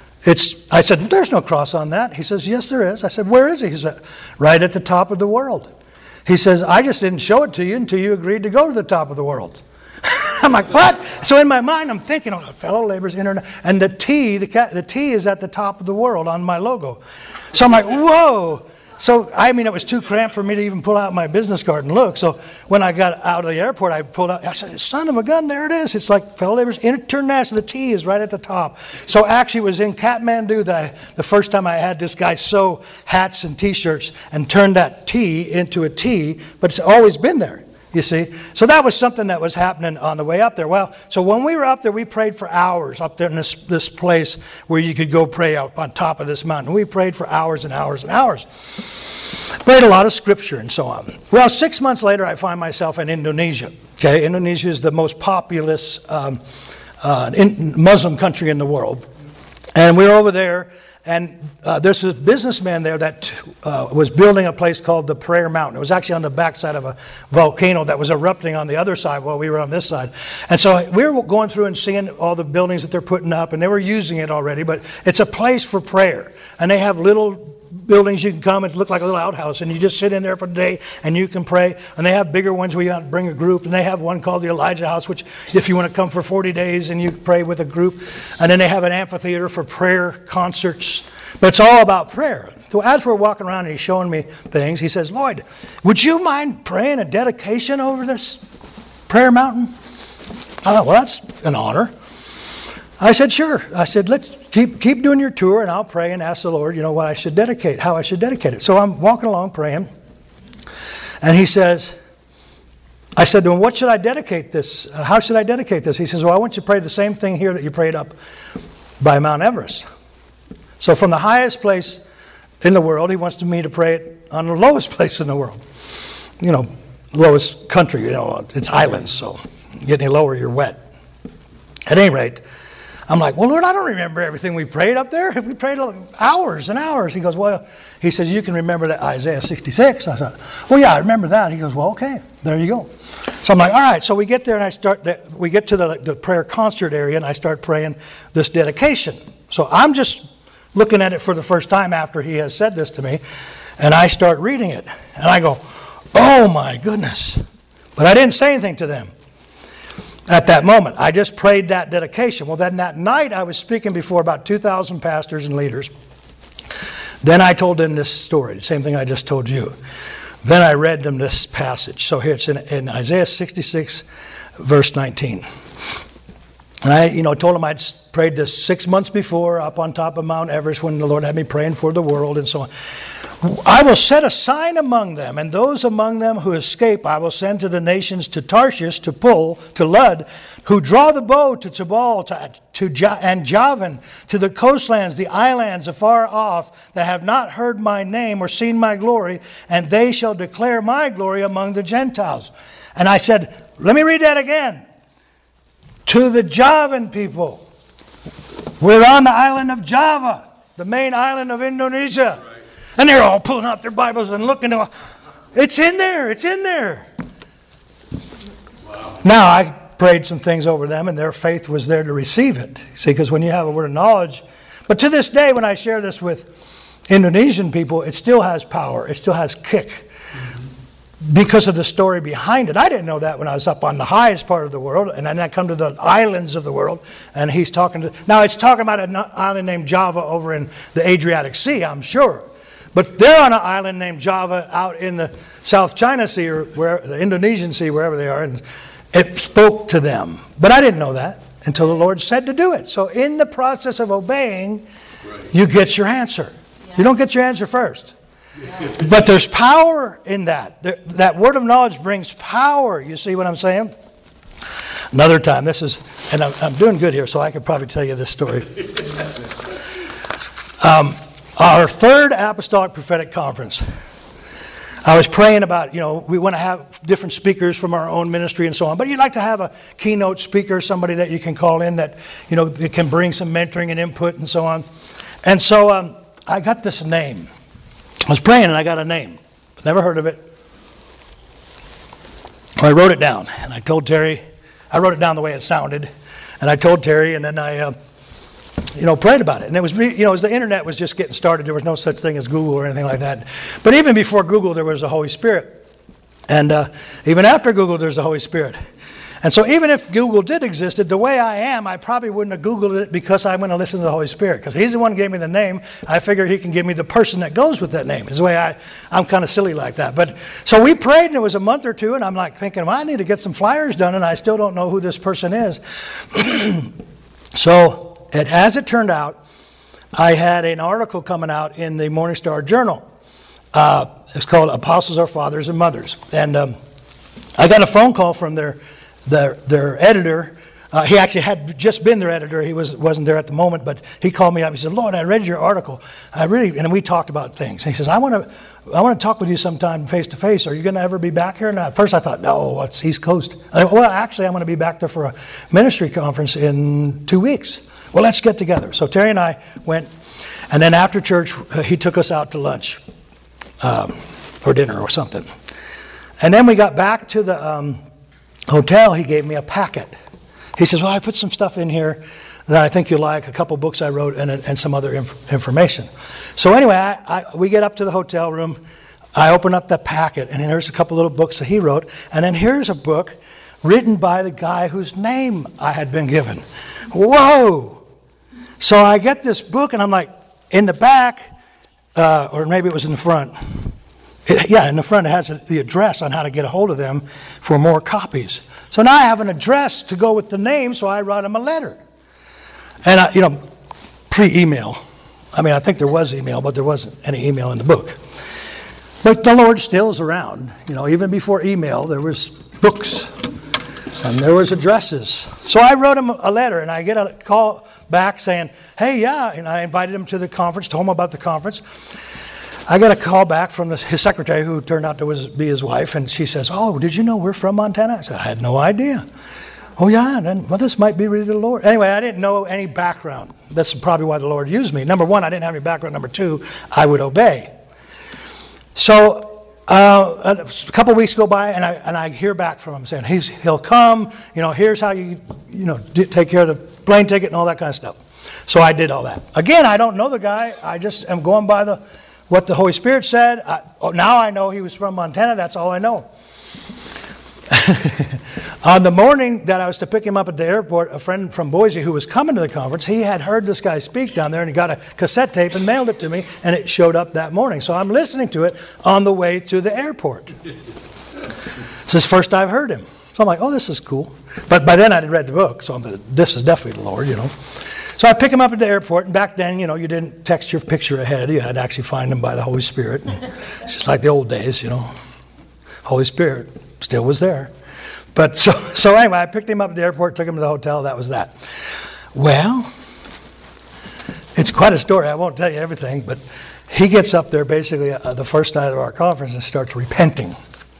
Speaker 3: I said, there's no cross on that. He says, yes, there is. I said, where is it? He said, right at the top of the world. He says, I just didn't show it to you until you agreed to go to the top of the world. I'm like, what? So in my mind, I'm thinking, Fellow Laborers Internet, and the T is at the top of the world on my logo. So I'm like, whoa. So, it was too cramped for me to even pull out my business card and look. So when I got out of the airport, I pulled out, I said, son of a gun, there it is. It's like Fellow Laborers International, the T is right at the top. So actually it was in Kathmandu that the first time I had this guy sew hats and T-shirts and turn that T into a T, but it's always been there. You see? So that was something that was happening on the way up there. Well, so when we were up there, we prayed for hours up there in this place where you could go pray up on top of this mountain. We prayed for hours and hours and hours. Prayed a lot of scripture and so on. Well, 6 months later, I find myself in Indonesia. Okay, Indonesia is the most populous Muslim country in the world. And we were over there. And there's this businessman there that was building a place called the Prayer Mountain. It was actually on the backside of a volcano that was erupting on the other side while we were on this side. And so we were going through and seeing all the buildings that they're putting up, and they were using it already. But it's a place for prayer. And they have little buildings you can come. It looks like a little outhouse, and you just sit in there for the day, and you can pray. And they have bigger ones where you have to bring a group, and they have one called the Elijah House, which if you want to come for 40 days and you pray with a group. And then they have an amphitheater for prayer concerts. But it's all about prayer. So as we're walking around and he's showing me things, he says, Lloyd, would you mind praying a dedication over this prayer mountain? I thought, well, that's an honor. I said, sure. I said, let's keep doing your tour, and I'll pray and ask the Lord, what I should dedicate, how I should dedicate it. So I'm walking along praying, and he says, I said to him, what should I dedicate this? How should I dedicate this? He says, well, I want you to pray the same thing here that you prayed up by Mount Everest. So from the highest place in the world, he wants me to pray it on the lowest place in the world. Lowest country, it's islands, so you get any lower, you're wet. At any rate, I'm like, well, Lord, I don't remember everything we prayed up there. We prayed hours and hours. He goes, well, he says, you can remember that Isaiah 66. I said, well, yeah, I remember that. He goes, well, okay, there you go. So I'm like, all right. So we get there, and we get to the prayer concert area, and I start praying this dedication. So I'm just looking at it for the first time after he has said this to me, and I start reading it. And I go, oh, my goodness. But I didn't say anything to them at that moment. I just prayed that dedication. Well, then that night I was speaking before about 2,000 pastors and leaders. Then I told them this story, the same thing I just told you. Then I read them this passage. So here it's in Isaiah 66, verse 19. And I, told them I'd prayed this 6 months before up on top of Mount Everest when the Lord had me praying for the world and so on. I will set a sign among them, and those among them who escape I will send to the nations, to Tarshish, to Pul, to Lud, who draw the bow, to Tabal, and Javan, to the coastlands, the islands afar off, that have not heard my name or seen my glory, and they shall declare my glory among the Gentiles. And I said, let me read that again. To the Javan people. We're on the island of Java, the main island of Indonesia. Right. And they're all pulling out their Bibles and looking. It's in there. It's in there. Wow. Now, I prayed some things over them, and their faith was there to receive it. See, because when you have a word of knowledge. But to this day, when I share this with Indonesian people, it still has power. It still has kick. Because of the story behind it. I didn't know that when I was up on the highest part of the world, and then I come to the islands of the world, and he's talking to... Now, it's talking about an island named Java over in the Adriatic Sea, I'm sure. But they're on an island named Java out in the South China Sea, or the Indonesian Sea, wherever they are, and it spoke to them. But I didn't know that until the Lord said to do it. So in the process of obeying, you get your answer. Yeah. You don't get your answer first. But there's power in that. That word of knowledge brings power. You see what I'm saying? Another time, and I'm doing good here, so I could probably tell you this story. Our third Apostolic Prophetic Conference. I was praying about, we want to have different speakers from our own ministry and so on. But you'd like to have a keynote speaker, somebody that you can call in that, that can bring some mentoring and input and so on. And so I got this name. I was praying and I got a name. Never heard of it. I wrote it down and I told Terry, I wrote it down the way it sounded. And I told Terry, and then I, prayed about it. And it was, the internet was just getting started. There was no such thing as Google or anything like that. But even before Google, there was the Holy Spirit. And even after Google, there's the Holy Spirit. And so even if Google did exist, the way I am, I probably wouldn't have Googled it because I'm going to listen to the Holy Spirit. Because He's the one who gave me the name. I figure He can give me the person that goes with that name. It's the way I'm kind of silly like that. But so we prayed, and it was a month or two, and I'm like thinking, well, I need to get some flyers done, and I still don't know who this person is. So as it turned out, I had an article coming out in the Morning Star Journal. It's called Apostles Are Fathers and Mothers. And I got a phone call from their editor. He actually had just been their editor. He wasn't there at the moment, but he called me up. He said, Lord, I read your article. And we talked about things. And he says, I want to talk with you sometime face to face. Are you going to ever be back here? And at first I thought, no, it's East Coast. Well, actually, I'm going to be back there for a ministry conference in 2 weeks. Well, let's get together. So Terry and I went, and then after church, he took us out to lunch or dinner or something. And then we got back to the hotel. He gave me a packet. He says, well, I put some stuff in here that I think you'll like, a couple books I wrote, and some other information. So anyway, we get up to the hotel room. I open up that packet, and there's a couple little books that he wrote. And then here's a book written by the guy whose name I had been given. Whoa! So I get this book, and I'm like, in the back, or maybe it was in the front. In the front it has the address on how to get a hold of them for more copies. So now I have an address to go with the name, so I write him a letter. And, pre-email. I mean, I think there was email, but there wasn't any email in the book. But the Lord still is around. Even before email, there was books and there was addresses. So I wrote him a letter, and I get a call back saying, hey, yeah. And I invited him to the conference, told him about the conference. I got a call back from his secretary, who turned out to be his wife, and she says, oh, did you know we're from Montana? I said, I had no idea. Oh, yeah, and then, well, this might be really the Lord. Anyway, I didn't know any background. That's probably why the Lord used me. Number one, I didn't have any background. Number two, I would obey. So a couple of weeks go by, and I hear back from him saying he'll come. Here's how you take care of the plane ticket and all that kind of stuff. So I did all that. Again, I don't know the guy. I just am going by what the Holy Spirit said. Now I know he was from Montana. That's all I know. On the morning that I was to pick him up at the airport, a friend from Boise who was coming to the conference, he had heard this guy speak down there, and he got a cassette tape and mailed it to me, and it showed up that morning. So I'm listening to it on the way to the airport. This is the first I've heard him. So I'm like, oh, this is cool. But by then I had read the book, so this is definitely the Lord, So I pick him up at the airport, and back then, you didn't text your picture ahead. You had to actually find him by the Holy Spirit. And it's just like the old days, Holy Spirit still was there. But so anyway, I picked him up at the airport, took him to the hotel. That was that. Well, it's quite a story. I won't tell you everything, but he gets up there basically the first night of our conference and starts repenting.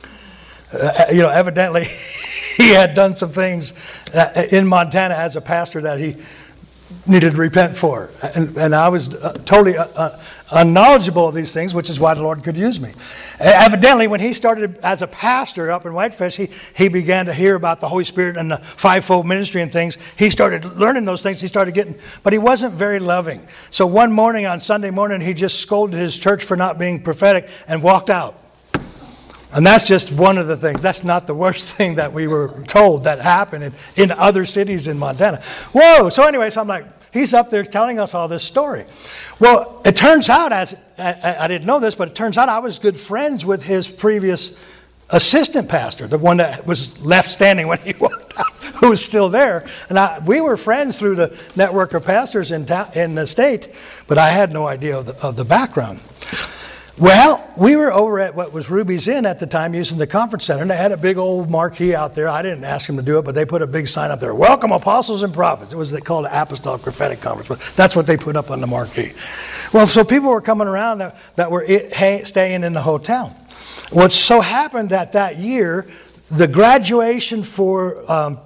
Speaker 3: Evidently, he had done some things in Montana as a pastor that he needed to repent for. And I was totally unknowledgeable of these things, which is why the Lord could use me. Evidently, when he started as a pastor up in Whitefish, he began to hear about the Holy Spirit and the fivefold ministry and things. He started learning those things. He started but he wasn't very loving. So one morning, on Sunday morning, he just scolded his church for not being prophetic and walked out. And that's just one of the things. That's not the worst thing that we were told that happened in other cities in Montana. Whoa! So anyway, I'm like, he's up there telling us all this story. Well, it turns out, I didn't know this, but it turns out I was good friends with his previous assistant pastor, the one that was left standing when he walked out, who was still there. And we were friends through the network of pastors in the state, but I had no idea of the background. Well, we were over at what was Ruby's Inn at the time using the conference center, and they had a big old marquee out there. I didn't ask them to do it, but they put a big sign up there, "Welcome Apostles and Prophets." It was called the Apostolic Prophetic Conference, but that's what they put up on the marquee. Well, so people were coming around that were staying in the hotel. What so happened that year, the graduation for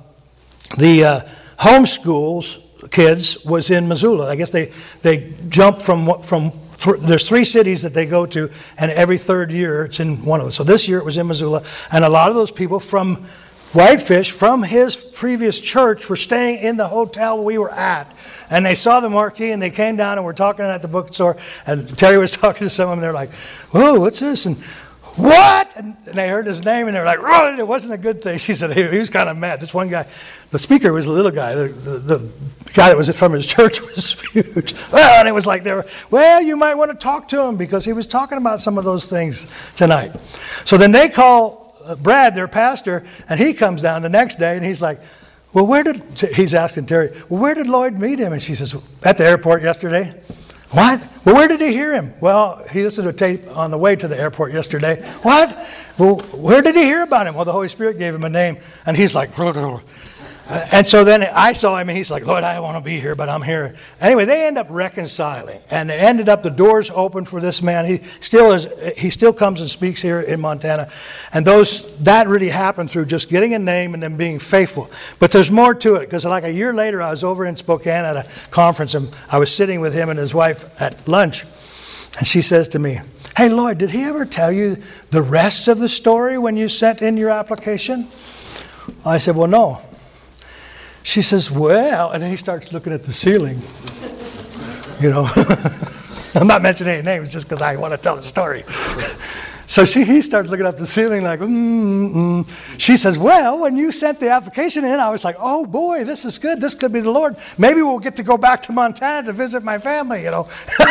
Speaker 3: the homeschools kids was in Missoula. I guess they jumped from there's 3 cities that they go to, and every third year it's in one of them. So this year it was in Missoula, and a lot of those people from Whitefish, from his previous church, were staying in the hotel we were at. And they saw the marquee, and they came down and were talking at the bookstore, and Terry was talking to some of them, and they're like, "Whoa, what's this?" And "What?" And they heard his name, and they're like, "Oh, it wasn't a good thing." She said he was kind of mad. This one guy, the speaker was a little guy. The guy that was from his church was huge. Well, and it was like you might want to talk to him because he was talking about some of those things tonight. So then they call Brad, their pastor, and he comes down the next day, and he's like, "Well, he's asking Terry, well, where did Lloyd meet him?" And she says, "At the airport yesterday." "What? Well, where did he hear him?" "Well, he listened to a tape on the way to the airport yesterday." "What? Well, where did he hear about him?" "Well, the Holy Spirit gave him a name." And he's like, and so then I saw him, and he's like, "Lord, I want to be here, but I'm here." Anyway, they end up reconciling, and it ended up the doors open for this man. He still comes and speaks here in Montana, and that really happened through just getting a name and then being faithful. But there's more to it, because like a year later, I was over in Spokane at a conference, and I was sitting with him and his wife at lunch, and she says to me, "Hey, Lloyd, did he ever tell you the rest of the story when you sent in your application?" I said, "Well, no." She says, well, and then he starts looking at the ceiling. You know, I'm not mentioning any names just because I want to tell the story. So he starts looking up the ceiling like, She says, well, when you sent the application in, I was like, oh boy, this is good. This could be the Lord. Maybe we'll get to go back to Montana to visit my family, you know.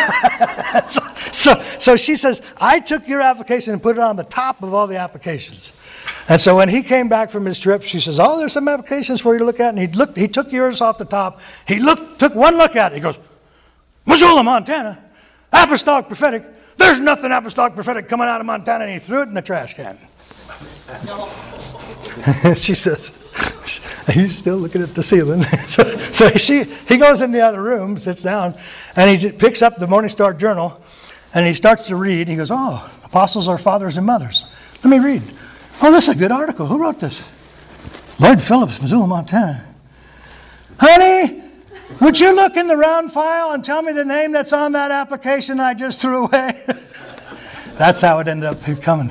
Speaker 3: So she says, I took your application and put it on the top of all the applications. And so when he came back from his trip, she says, oh, there's some applications for you to look at. And he took yours off the top. He took one look at it. He goes, Missoula, Montana, apostolic prophetic. There's nothing apostolic prophetic coming out of Montana. And he threw it in the trash can. She says, are you still looking at the ceiling? so he goes in the other room, sits down, and he picks up the Morning Star Journal, and he starts to read. He goes, oh, apostles are fathers and mothers. Let me read. Oh, this is a good article. Who wrote this? Lloyd Phillips, Missoula, Montana. Honey, would you look in the round file and tell me the name that's on that application I just threw away? That's how it ended up coming.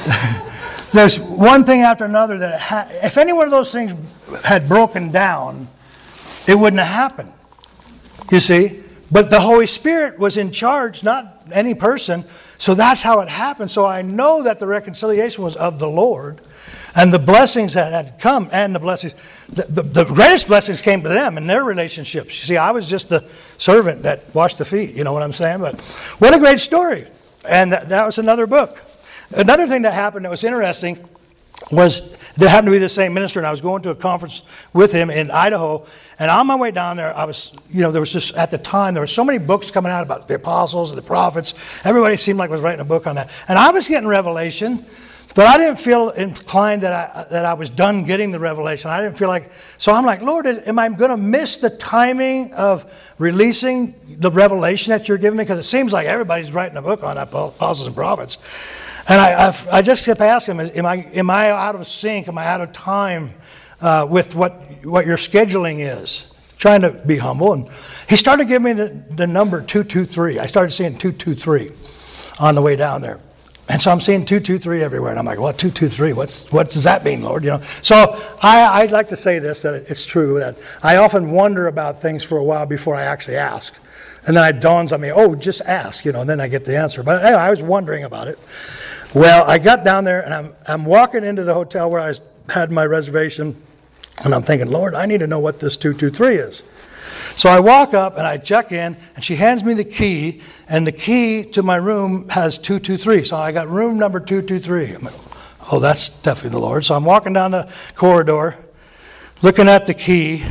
Speaker 3: There's one thing after another that if any one of those things had broken down, it wouldn't have happened. You see? But the Holy Spirit was in charge, not any person. So that's how it happened. So I know that the reconciliation was of the Lord. And the blessings that had come, and the blessings, the greatest blessings came to them in their relationships. You see, I was just the servant that washed the feet. You know what I'm saying? But what a great story. And that was another book. Another thing that happened that was interesting was there happened to be the same minister, and I was going to a conference with him in Idaho. And on my way down there, I was, there was just, at the time, there were so many books coming out about the apostles and the prophets. Everybody seemed like was writing a book on that. And I was getting revelation, but I didn't feel inclined that I was done getting the revelation. I didn't feel like, so I'm like, Lord, am I going to miss the timing of releasing the revelation that you're giving me? Because it seems like everybody's writing a book on apostles and prophets. And I just kept asking him, am I out of sync? Am I out of time with what your scheduling is? Trying to be humble. And he started giving me the number 223. I started seeing 223 on the way down there. And so I'm seeing 223 everywhere. And I'm like, what, 223? What does that mean, Lord? So I'd like to say this, that it's true, that I often wonder about things for a while before I actually ask. And then it dawns on me, oh, just ask, and then I get the answer. But anyway, I was wondering about it. Well, I got down there, and I'm walking into the hotel where I had my reservation, and I'm thinking, Lord, I need to know what this 223 is. So I walk up, and I check in, and she hands me the key, and the key to my room has 223. So I got room number 223. I'm like, oh, that's definitely the Lord. So I'm walking down the corridor, looking at the key,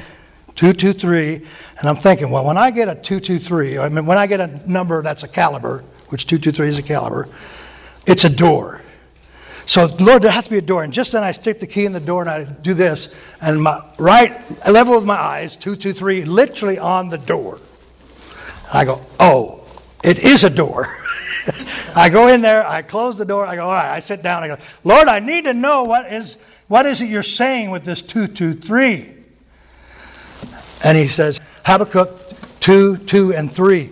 Speaker 3: 223, and I'm thinking, well, when I get a 223, when I get a number that's a caliber, which 223 is a caliber, it's a door. So, Lord, there has to be a door. And just then I stick the key in the door and I do this. And my right level with my eyes, 223, literally on the door. I go, oh, it is a door. I go in there, I close the door, I go, all right, I sit down, I go, Lord, I need to know what is it you're saying with this 223? And he says, Habakkuk 2, 2, and 3.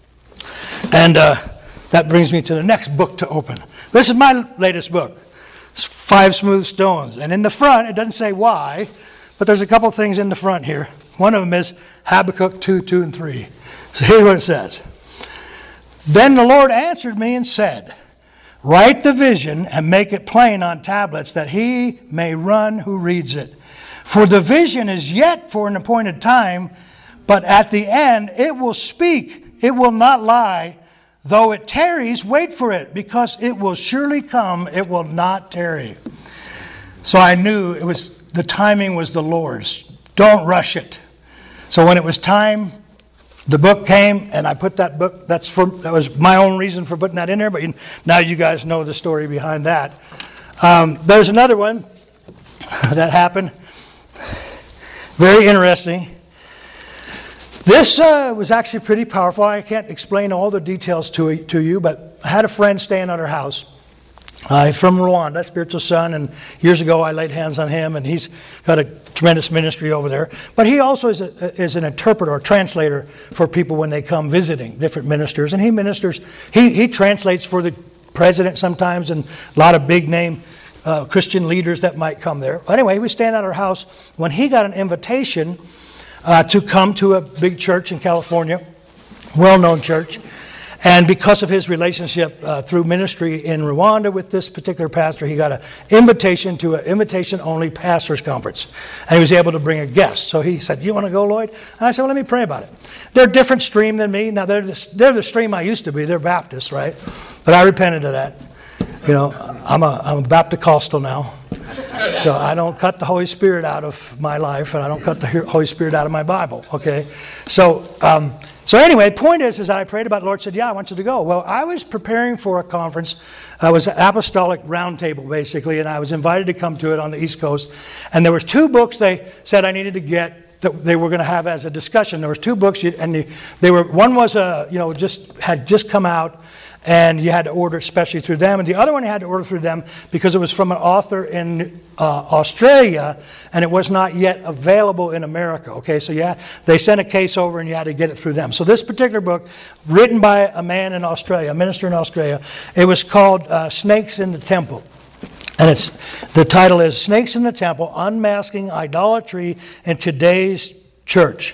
Speaker 3: And that brings me to the next book to open. This is my latest book. It's 5 Smooth Stones. And in the front, it doesn't say why, but there's a couple things in the front here. One of them is Habakkuk 2, 2, and 3. So here's what it says. Then the Lord answered me and said, write the vision and make it plain on tablets that he may run who reads it. For the vision is yet for an appointed time, but at the end it will speak. It will not lie. Though it tarries, wait for it, because it will surely come. It will not tarry. So I knew the timing was the Lord's. Don't rush it. So when it was time, the book came, and I put that book. That was my own reason for putting that in there. But now you guys know the story behind that. There's another one that happened. Very interesting. This was actually pretty powerful. I can't explain all the details to you, but I had a friend staying at our house from Rwanda, spiritual son, and years ago I laid hands on him, and he's got a tremendous ministry over there. But he also is an interpreter or translator for people when they come visiting, different ministers, and he translates for the president sometimes and a lot of big name Christian leaders that might come there. Anyway, he was staying at our house when he got an invitation to come to a big church in California, well-known church. And because of his relationship through ministry in Rwanda with this particular pastor, he got an invitation to an invitation-only pastors' conference. And he was able to bring a guest. So he said, "You want to go, Lloyd?" And I said, "Well, let me pray about it." They're a different stream than me. Now, they're the stream I used to be. They're Baptists, right? But I repented of that. You know, I'm a Baptist-costal now. So I don't cut the Holy Spirit out of my life, and I don't cut the Holy Spirit out of my Bible, okay? So anyway, the point is I prayed about it. The Lord said, "Yeah, I want you to go." Well, I was preparing for a conference. It was an apostolic roundtable, basically, and I was invited to come to it on the East Coast. And there was 2 books they said I needed to get that they were going to have as a discussion. There was 2 books, and they were, one was had just come out, and you had to order it especially through them. And the other one you had to order through them because it was from an author in Australia, and it was not yet available in America. Okay, so yeah, they sent a case over, and you had to get it through them. So this particular book, written by a man in Australia, a minister in Australia, it was called Snakes in the Temple. And the title is Snakes in the Temple, Unmasking Idolatry in Today's Church.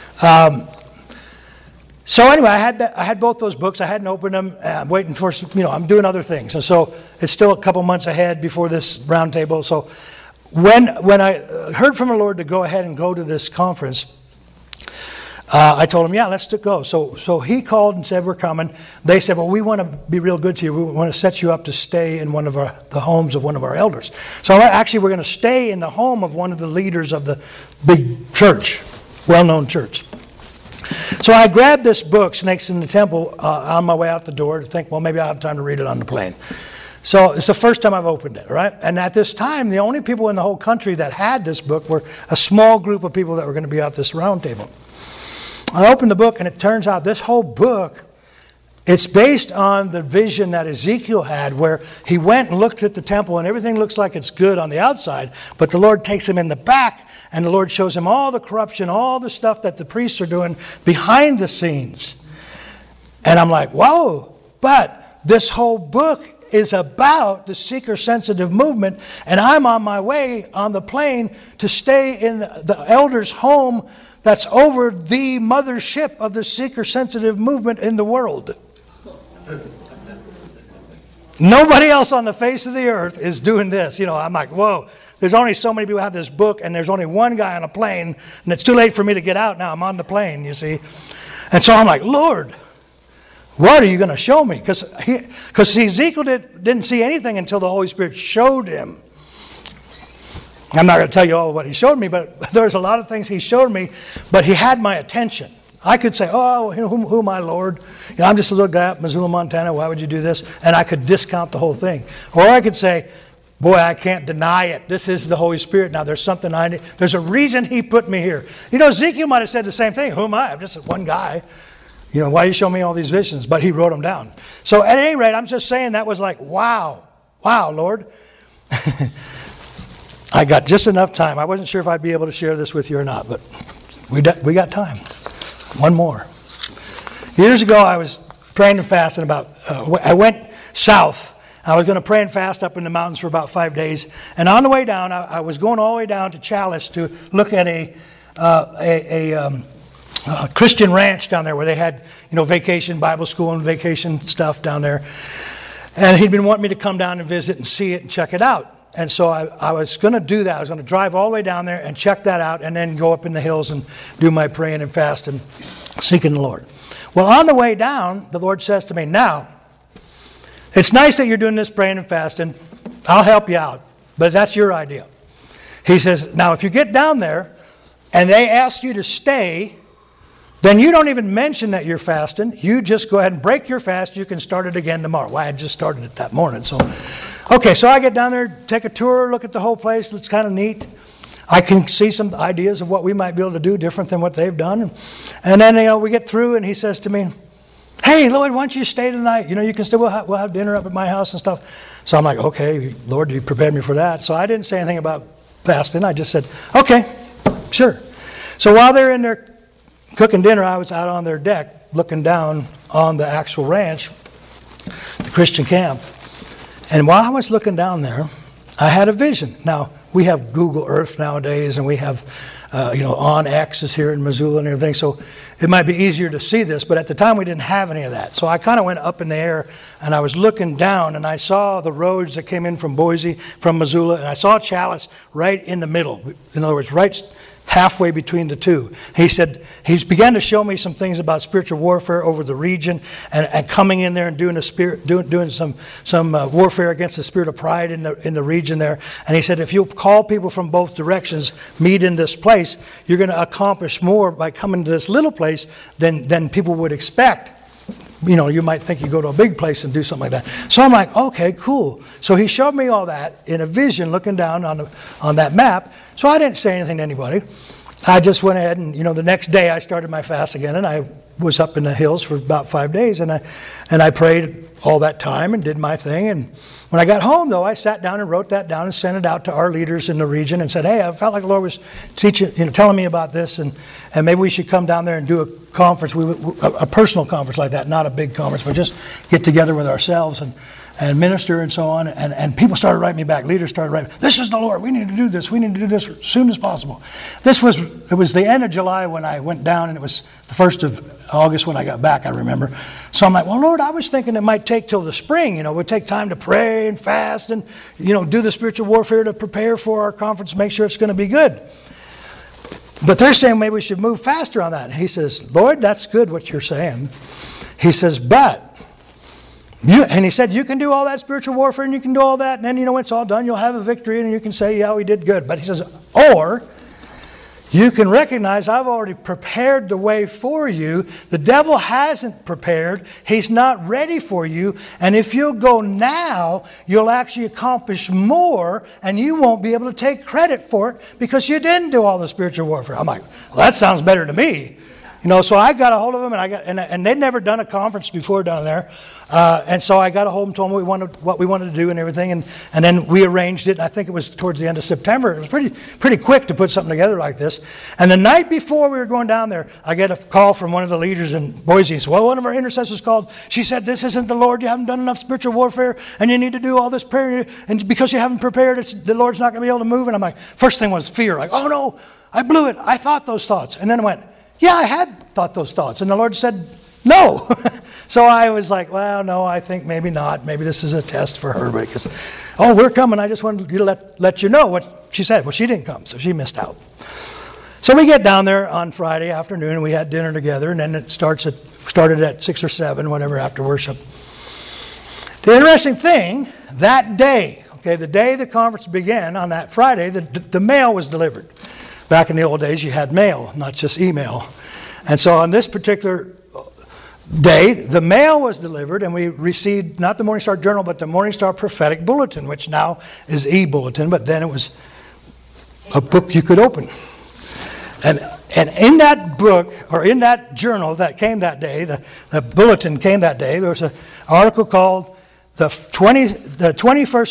Speaker 3: So anyway, I had both those books. I hadn't opened them. I'm waiting for I'm doing other things. And so it's still a couple months ahead before this roundtable. So when I heard from the Lord to go ahead and go to this conference, I told him, "Yeah, let's go." So he called and said, "We're coming." They said, "Well, we want to be real good to you. We want to set you up to stay in one of the homes of one of our elders." So actually, we're going to stay in the home of one of the leaders of the big church, well-known church. So I grabbed this book, Snakes in the Temple, on my way out the door to think, well, maybe I'll have time to read it on the plane. So it's the first time I've opened it, right? And at this time, the only people in the whole country that had this book were a small group of people that were going to be at this round table. I opened the book, and it turns out this whole book, it's based on the vision that Ezekiel had, where he went and looked at the temple, and everything looks like it's good on the outside, but the Lord takes him in the back, and the Lord shows him all the corruption, all the stuff that the priests are doing behind the scenes. And I'm like, whoa, but this whole book is about the seeker-sensitive movement, and I'm on my way on the plane to stay in the elder's home that's over the mothership of the seeker-sensitive movement in the world. Nobody else on the face of the earth is doing this. I'm like, whoa, there's only so many people who have this book, and there's only one guy on a plane, and it's too late for me to get out now. I'm on the plane, you see. And so I'm like, Lord, what are you going to show me? Because Ezekiel didn't see anything until the Holy Spirit showed him. I'm not going to tell you all what he showed me, but there's a lot of things he showed me, but he had my attention. I could say, "Oh, who am I, Lord? I'm just a little guy up in Missoula, Montana. Why would you do this?" And I could discount the whole thing. Or I could say, "Boy, I can't deny it. This is the Holy Spirit. Now, there's something I need. There's a reason he put me here." Ezekiel might have said the same thing. Who am I? I'm just one guy. Why do you show me all these visions? But he wrote them down. So at any rate, I'm just saying that was like, wow, Lord. I got just enough time. I wasn't sure if I'd be able to share this with you or not, but we got time. One more. Years ago, I was praying and fasting I went south. I was going to pray and fast up in the mountains for about 5 days. And on the way down, I was going all the way down to Chalice to look at a Christian ranch down there where they had, vacation Bible school and vacation stuff down there. And he'd been wanting me to come down and visit and see it and check it out. And so I was going to do that. I was going to drive all the way down there and check that out and then go up in the hills and do my praying and fasting, seeking the Lord. Well, on the way down, the Lord says to me, "Now, it's nice that you're doing this praying and fasting. I'll help you out, but that's your idea." He says, "Now, if you get down there and they ask you to stay, then you don't even mention that you're fasting. You just go ahead and break your fast. You can start it again tomorrow." Well, I had just started it that morning, so... Okay, so I get down there, take a tour, look at the whole place. It's kind of neat. I can see some ideas of what we might be able to do different than what they've done. And then, we get through, and he says to me, "Hey, Lloyd, why don't you stay tonight? You can still, we'll have dinner up at my house and stuff." So I'm like, "Okay, Lord, you prepared me for that." So I didn't say anything about fasting. I just said, "Okay, sure." So while they're in there cooking dinner, I was out on their deck looking down on the actual ranch, the Christian camp. And while I was looking down there, I had a vision. Now, we have Google Earth nowadays, and we have, On X is here in Missoula and everything, so it might be easier to see this, but at the time we didn't have any of that. So I kind of went up in the air, and I was looking down, and I saw the roads that came in from Boise, from Missoula, and I saw Chalice right in the middle. In other words, right halfway between the two. He began to show me some things about spiritual warfare over the region, and coming in there and doing some warfare against the spirit of pride in the region there. And he said, if you call people from both directions, meet in this place, you're going to accomplish more by coming to this little place than people would expect. You might think you go to a big place and do something like that. So I'm like, okay, cool. So he showed me all that in a vision looking down on that map. So I didn't say anything to anybody. I just went ahead and, the next day I started my fast again, and I was up in the hills for about 5 days, and I prayed all that time and did my thing. And when I got home, though, I sat down and wrote that down and sent it out to our leaders in the region and said, hey, I felt like the Lord was telling me about this, and maybe we should come down there and do a conference, a personal conference like that, not a big conference, but just get together with ourselves and minister and so on. And people started writing me back. Leaders started writing, this is the Lord. We need to do this. We need to do this as soon as possible. It was the end of July when I went down, and it was the 1st of August when I got back, I remember. So I'm like, well, Lord, I was thinking it might take till the spring. It would take time to pray and fast and, do the spiritual warfare to prepare for our conference, make sure it's going to be good. But they're saying maybe we should move faster on that. And he says, Lord, that's good what you're saying. He says, but, and he said, you can do all that spiritual warfare and you can do all that. And then, when it's all done, you'll have a victory and you can say, yeah, we did good. But he says, or you can recognize I've already prepared the way for you. The devil hasn't prepared. He's not ready for you. And if you'll go now, you'll actually accomplish more, and you won't be able to take credit for it because you didn't do all the spiritual warfare. I'm like, well, that sounds better to me. So I got a hold of them, and they'd never done a conference before down there. And so I got a hold of them, told them what we wanted to do and everything, and then we arranged it. I think it was towards the end of September. It was pretty quick to put something together like this. And the night before we were going down there, I get a call from one of the leaders in Boise. He said, well, one of our intercessors called. She said, this isn't the Lord. You haven't done enough spiritual warfare, and you need to do all this prayer. And because you haven't prepared, the Lord's not going to be able to move. And I'm like, first thing was fear. Like, oh, no, I blew it. I thought those thoughts. And then I went, yeah, I had thought those thoughts. And the Lord said, no. So I was like, well, no, I think maybe not. Maybe this is a test for her. Because, we're coming. I just wanted to let you know what she said. Well, she didn't come, so she missed out. So we get down there on Friday afternoon, and we had dinner together, and then it started at 6 or 7, whatever, after worship. The interesting thing, that day, the day the conference began, on that Friday, the mail was delivered. Back in the old days, you had mail, not just email. And so on this particular day, the mail was delivered, and we received not the Morning Star Journal, but the Morning Star Prophetic Bulletin, which now is e-bulletin, but then it was a book you could open. And in that book, or in that journal that came that day, the bulletin came that day, there was an article called the 21st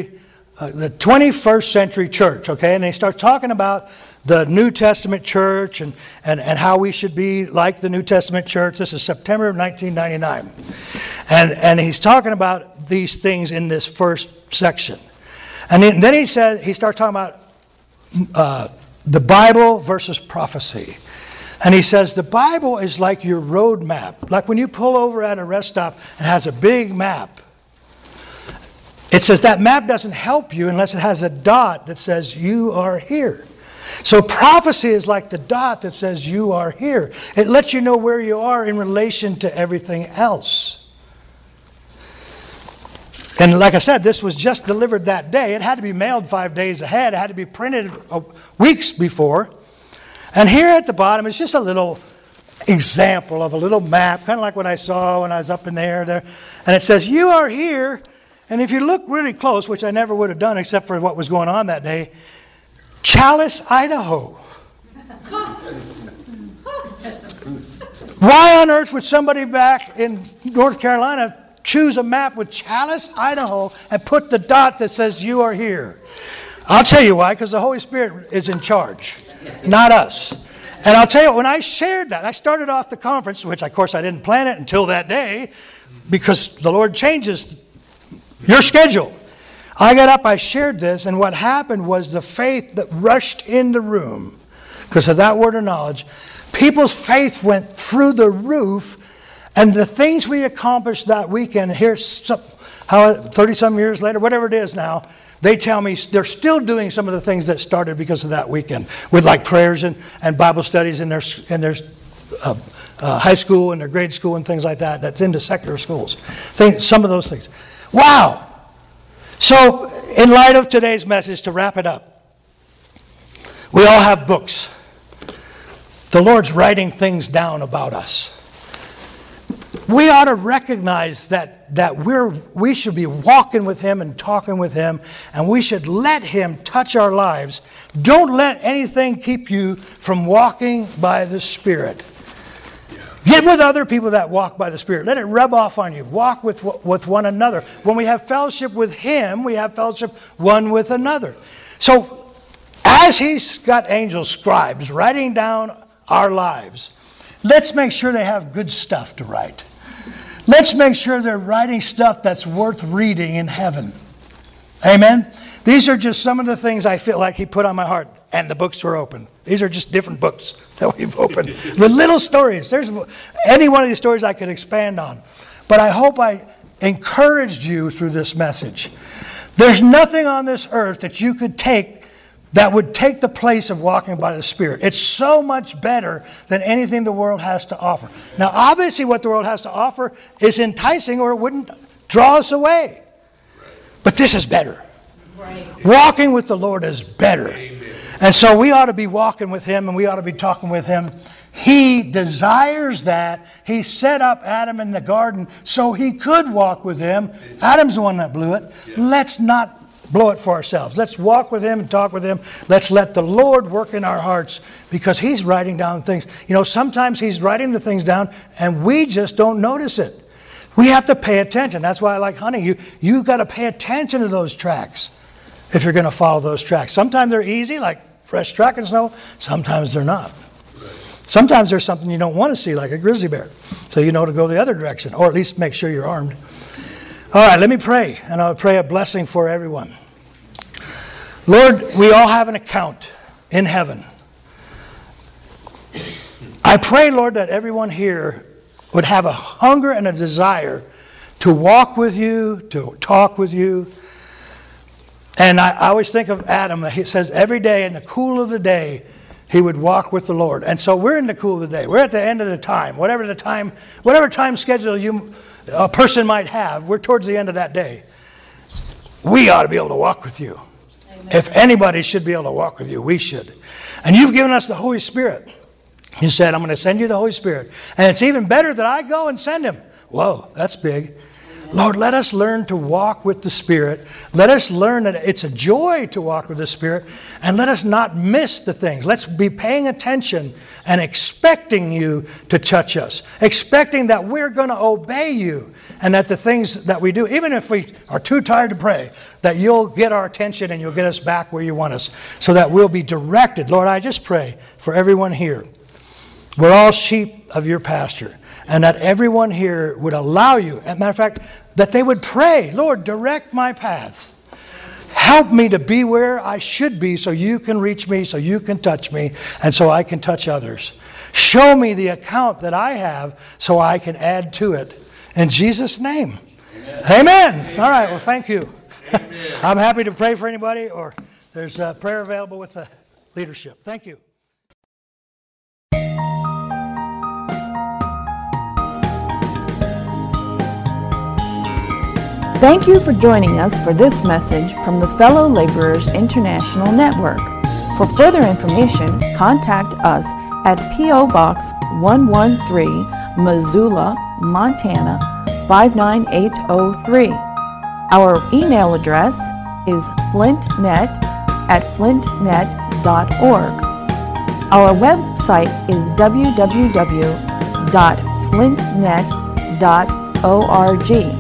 Speaker 3: Century Church, and they start talking about the New Testament church and how we should be like the New Testament church. This is September of 1999. And he's talking about these things in this first section. And then he starts talking about the Bible versus prophecy. And he says the Bible is like your road map. Like when you pull over at a rest stop, it has a big map. It says that map doesn't help you unless it has a dot that says you are here. So prophecy is like the dot that says you are here. It lets you know where you are in relation to everything else. And like I said, this was just delivered that day. It had to be mailed 5 days ahead. It had to be printed weeks before. And here at the bottom is just a little example of a little map, kind of like what I saw when I was up in the air there. And it says, you are here. And if you look really close, which I never would have done except for what was going on that day, Chalice, Idaho. Why on earth would somebody back in North Carolina choose a map with Chalice, Idaho, and put the dot that says you are here? I'll tell you why, because the Holy Spirit is in charge, not us. And I'll tell you, when I shared that, I started off the conference, which of course I didn't plan it until that day, because the Lord changes your schedule. I got up, I shared this, and what happened was the faith that rushed in the room, because of that word of knowledge, people's faith went through the roof, and the things we accomplished that weekend, here, how 30-some years later, whatever it is now, they tell me they're still doing some of the things that started because of that weekend, with like prayers and Bible studies in their high school and their grade school and things like that. That's into secular schools. Some of those things. Wow. So, in light of today's message, to wrap it up, we all have books. The Lord's writing things down about us. We ought to recognize that we should be walking with Him and talking with Him, and we should let Him touch our lives. Don't let anything keep you from walking by the Spirit. Get with other people that walk by the Spirit. Let it rub off on you. Walk with one another. When we have fellowship with Him, we have fellowship one with another. So, as He's got angel scribes writing down our lives, let's make sure they have good stuff to write. Let's make sure they're writing stuff that's worth reading in heaven. Amen? These are just some of the things I feel like He put on my heart. And the books were open. These are just different books that we've opened. The little stories. There's any one of these stories I could expand on. But I hope I encouraged you through this message. There's nothing on this earth that you could take that would take the place of walking by the Spirit. It's so much better than anything the world has to offer. Now, obviously what the world has to offer is enticing, or it wouldn't draw us away. But this is better. Right. Walking with the Lord is better. Amen. And so we ought to be walking with Him, and we ought to be talking with Him. He desires that. He set up Adam in the garden so he could walk with Him. Adam's the one that blew it. Yeah. Let's not blow it for ourselves. Let's walk with Him and talk with Him. Let's let the Lord work in our hearts, because He's writing down things. You know, sometimes He's writing the things down and we just don't notice it. We have to pay attention. That's why I like hunting. You've got to pay attention to those tracks if you're going to follow those tracks. Sometimes they're easy, like fresh track and snow. Sometimes they're not. Sometimes there's something you don't want to see, like a grizzly bear. So you know to go the other direction, or at least make sure you're armed. All right, let me pray, and I'll pray a blessing for everyone. Lord, we all have an account in heaven. I pray, Lord, that everyone here would have a hunger and a desire to walk with you, to talk with you. And I always think of Adam. He says every day in the cool of the day, he would walk with the Lord. And so we're in the cool of the day. We're at the end of the time. Whatever time schedule a person might have, we're towards the end of that day. We ought to be able to walk with you. Amen. If anybody should be able to walk with you, we should. And you've given us the Holy Spirit. You said, I'm going to send you the Holy Spirit. And it's even better that I go and send Him. Whoa, that's big. Lord, let us learn to walk with the Spirit. Let us learn that it's a joy to walk with the Spirit. And let us not miss the things. Let's be paying attention and expecting you to touch us. Expecting that we're going to obey you. And that the things that we do, even if we are too tired to pray, that you'll get our attention and you'll get us back where you want us. So that we'll be directed. Lord, I just pray for everyone here. We're all sheep of your pasture. And that everyone here would allow you, as a matter of fact, that they would pray, Lord, direct my paths. Help me to be where I should be so you can reach me, so you can touch me, and so I can touch others. Show me the account that I have so I can add to it. In Jesus' name. Amen. Amen. All right, well, thank you. I'm happy to pray for anybody, or there's a prayer available with the leadership. Thank you.
Speaker 1: Thank you for joining us for this message from the Fellow Laborers International Network. For further information, contact us at P.O. Box 113, Missoula, Montana 59803. Our email address is flintnet@flintnet.org. Our website is www.flintnet.org.